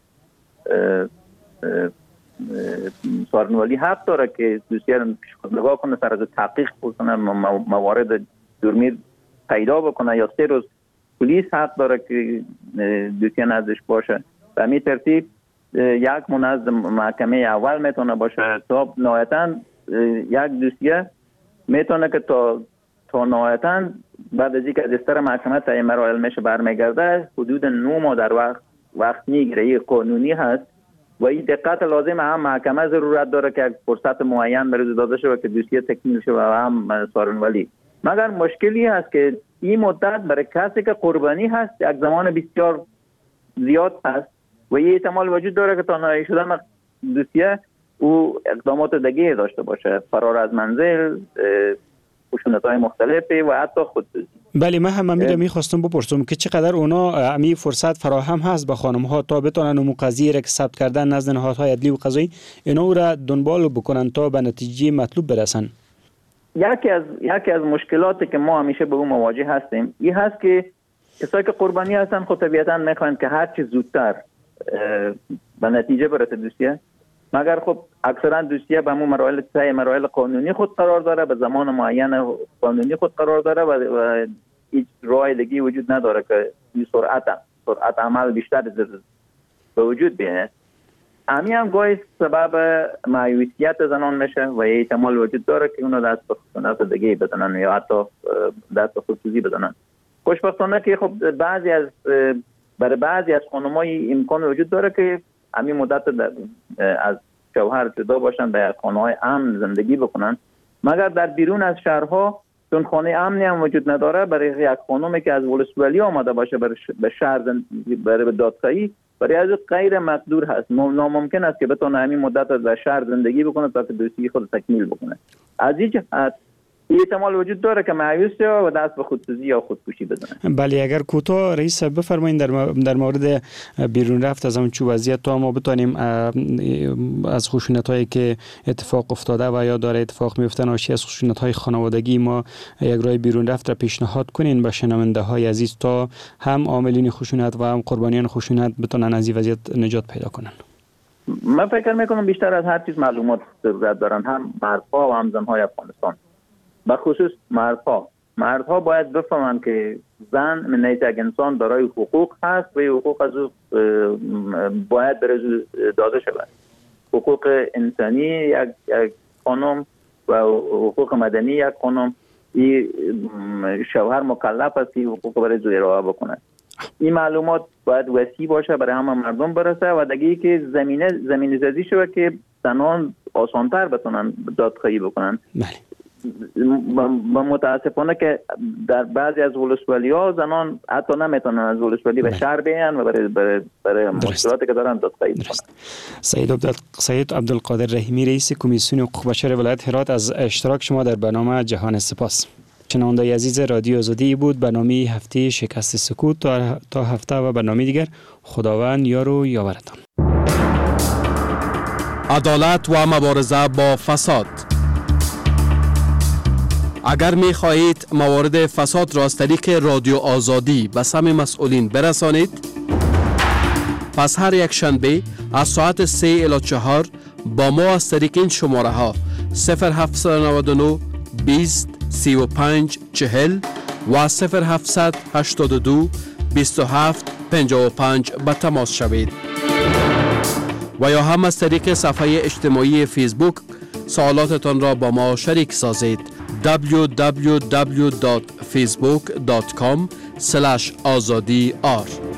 سارنوالی حق داره که دوسیه رو پیش خود نگاه کنه، سر از تحقیق کنه، موارد جرمی پیدا بکنه، یا سه روز پلیس حق داره که دوسیه نزدش باشه. به همین ترتیب یک منظم محکمه اول میتونه باشه تا نهایتاً یک دوسیه میتونه که تا تا نهایتاً بعد از اینکه از استر محکمه طی مراحل میشه برمیگرده حدود نه ماه در وقت وقت میگیره. این قانونی هست و این دقت لازم هم محکمه ضرورت داره که فرصت معین برای داده شه و که دوسیه تکمیل شه و هم سارنوالی. مگر مشکلی هست که این مدت برای کسی که قربانی هست یک زمان بسیار زیاد هست و یه احتمال وجود داره که تا نهایی شدن دوسیه او اقدامات دیگه داشته باشه، فرار از منزل، خشونت‌های مختلفی و حتی خودسوزی. بله، من هم امیر میخواستم بپرسم که چقدر اونا امی فرصت فراهم هست به خانم‌ها تا بتونن اون قضیه را که ثبت کردن نزد نهادهای عدلی و قضایی اینا را دنبال بکنن تا به نتیجه مطلوب برسن. یکی از یکی از مشکلاتی که ما همیشه به اون مواجه هستیم این هست که کسایی که قربانی هستن خود طبیعتاً میخوان که هر چه زودتر به نتیجه برسه دوسیه، مگر خب اکثرا دوسیه به همون مراحل طی مراحل قانونی خود قرار داره، به زمان معین قانونی خود قرار داره و, و هیچ راه دیگه وجود نداره که این سرعت سرعت عمل بیشتر به وجود بیاد. همین هم گاهی سبب مایوسیت زنان میشه و یه احتمال وجود داره که اونا دست به خشونت دیگه بدنن یا حتی دست به خودسوزی بدنن. خوشبختانه که خب بعضی از برای بعضی از خانم‌های امکان وجود داره که همین مدت از شوهر جدا باشن به خانه‌های امن زندگی بکنن، مگر در بیرون از شهرها چون خانه امنی هم وجود نداره برای یک خانمی که از ولسوالی آمده باشه به شهر برای به دادخواهی برای از غیر مقدور هست، ناممکن است که بتونه همین مدت در شهر زندگی بکنه تا که دوستی خود تکمیل بکنه. از این جهت احتمال وجود داره که مایوس شه و دست به خودسوزی یا خودکشی بزنه. بله، اگر کوتاه رئیس بفرمایید در در مورد بیرون رفت از اون چه وضعیت تا ما بتونیم از خشونت‌هایی که اتفاق افتاده و یا داره اتفاق میفته ناشی از خشونت‌های خانوادگی ما یک راه بیرون رفت را پیشنهاد کنین به شنونده‌های عزیز تا هم عاملین خشونت و هم قربانیان خشونت بتونن از این وضعیت نجات پیدا کنن. من فکر می‌کنم بیشتر از هر چیز معلومات ضرورت دارن، هم مردها و هم زن‌های افغانستان. به خصوص مردها مردها باید بفهمن که زن من حیث یک انسان دارای حقوق هست و حقوق از او باید برای داده شود. حقوق انسانی یک, یک خانم و حقوق مدنی یک خانم، این شوهر مکلف است که حقوق برای زو ارائه بکنه. این معلومات باید وسیع باشه برای همه مردم برسه و دیگه که زمینه زمینه سازی شود که زنان آسانتر بتونن دادخواهی بکنن. متاسفانه که در بعضی از ولسوالی ها زنان حتی نمیتونن از ولسوالی به شهر بیان و برای برای, برای مشکلاتی که دارن دادخواهی کنن. سید عبد سید عبدالقادر رحیمی رئیس کمیسیون حقوق بشر ولایت هرات از اشتراک شما در برنامه جهان سپاس. شنونده عزیز رادیو آزادی بود برنامه هفته شکست سکوت. تا تا هفته و برنامه دیگر خداوند یار و یاورتان. عدالت و مبارزه با فساد. اگر می خواهید موارد فساد را از طریق رادیو آزادی به سمع مسئولین برسانید، پس هر یک شنبه از ساعت سه الی چهار با ما از طریق این شماره ها صفر هفت نه نه بیست سی و پنج چهل و صفر هفت هشت دو بیست و هفت پنجاه و پنج به تماس شوید و یا هم از طریق صفحه اجتماعی فیسبوک سوالاتتان را با ما شریک سازید. دبلیو دبلیو دبلیو دات فیسبوک دات کام اسلش آزادی آر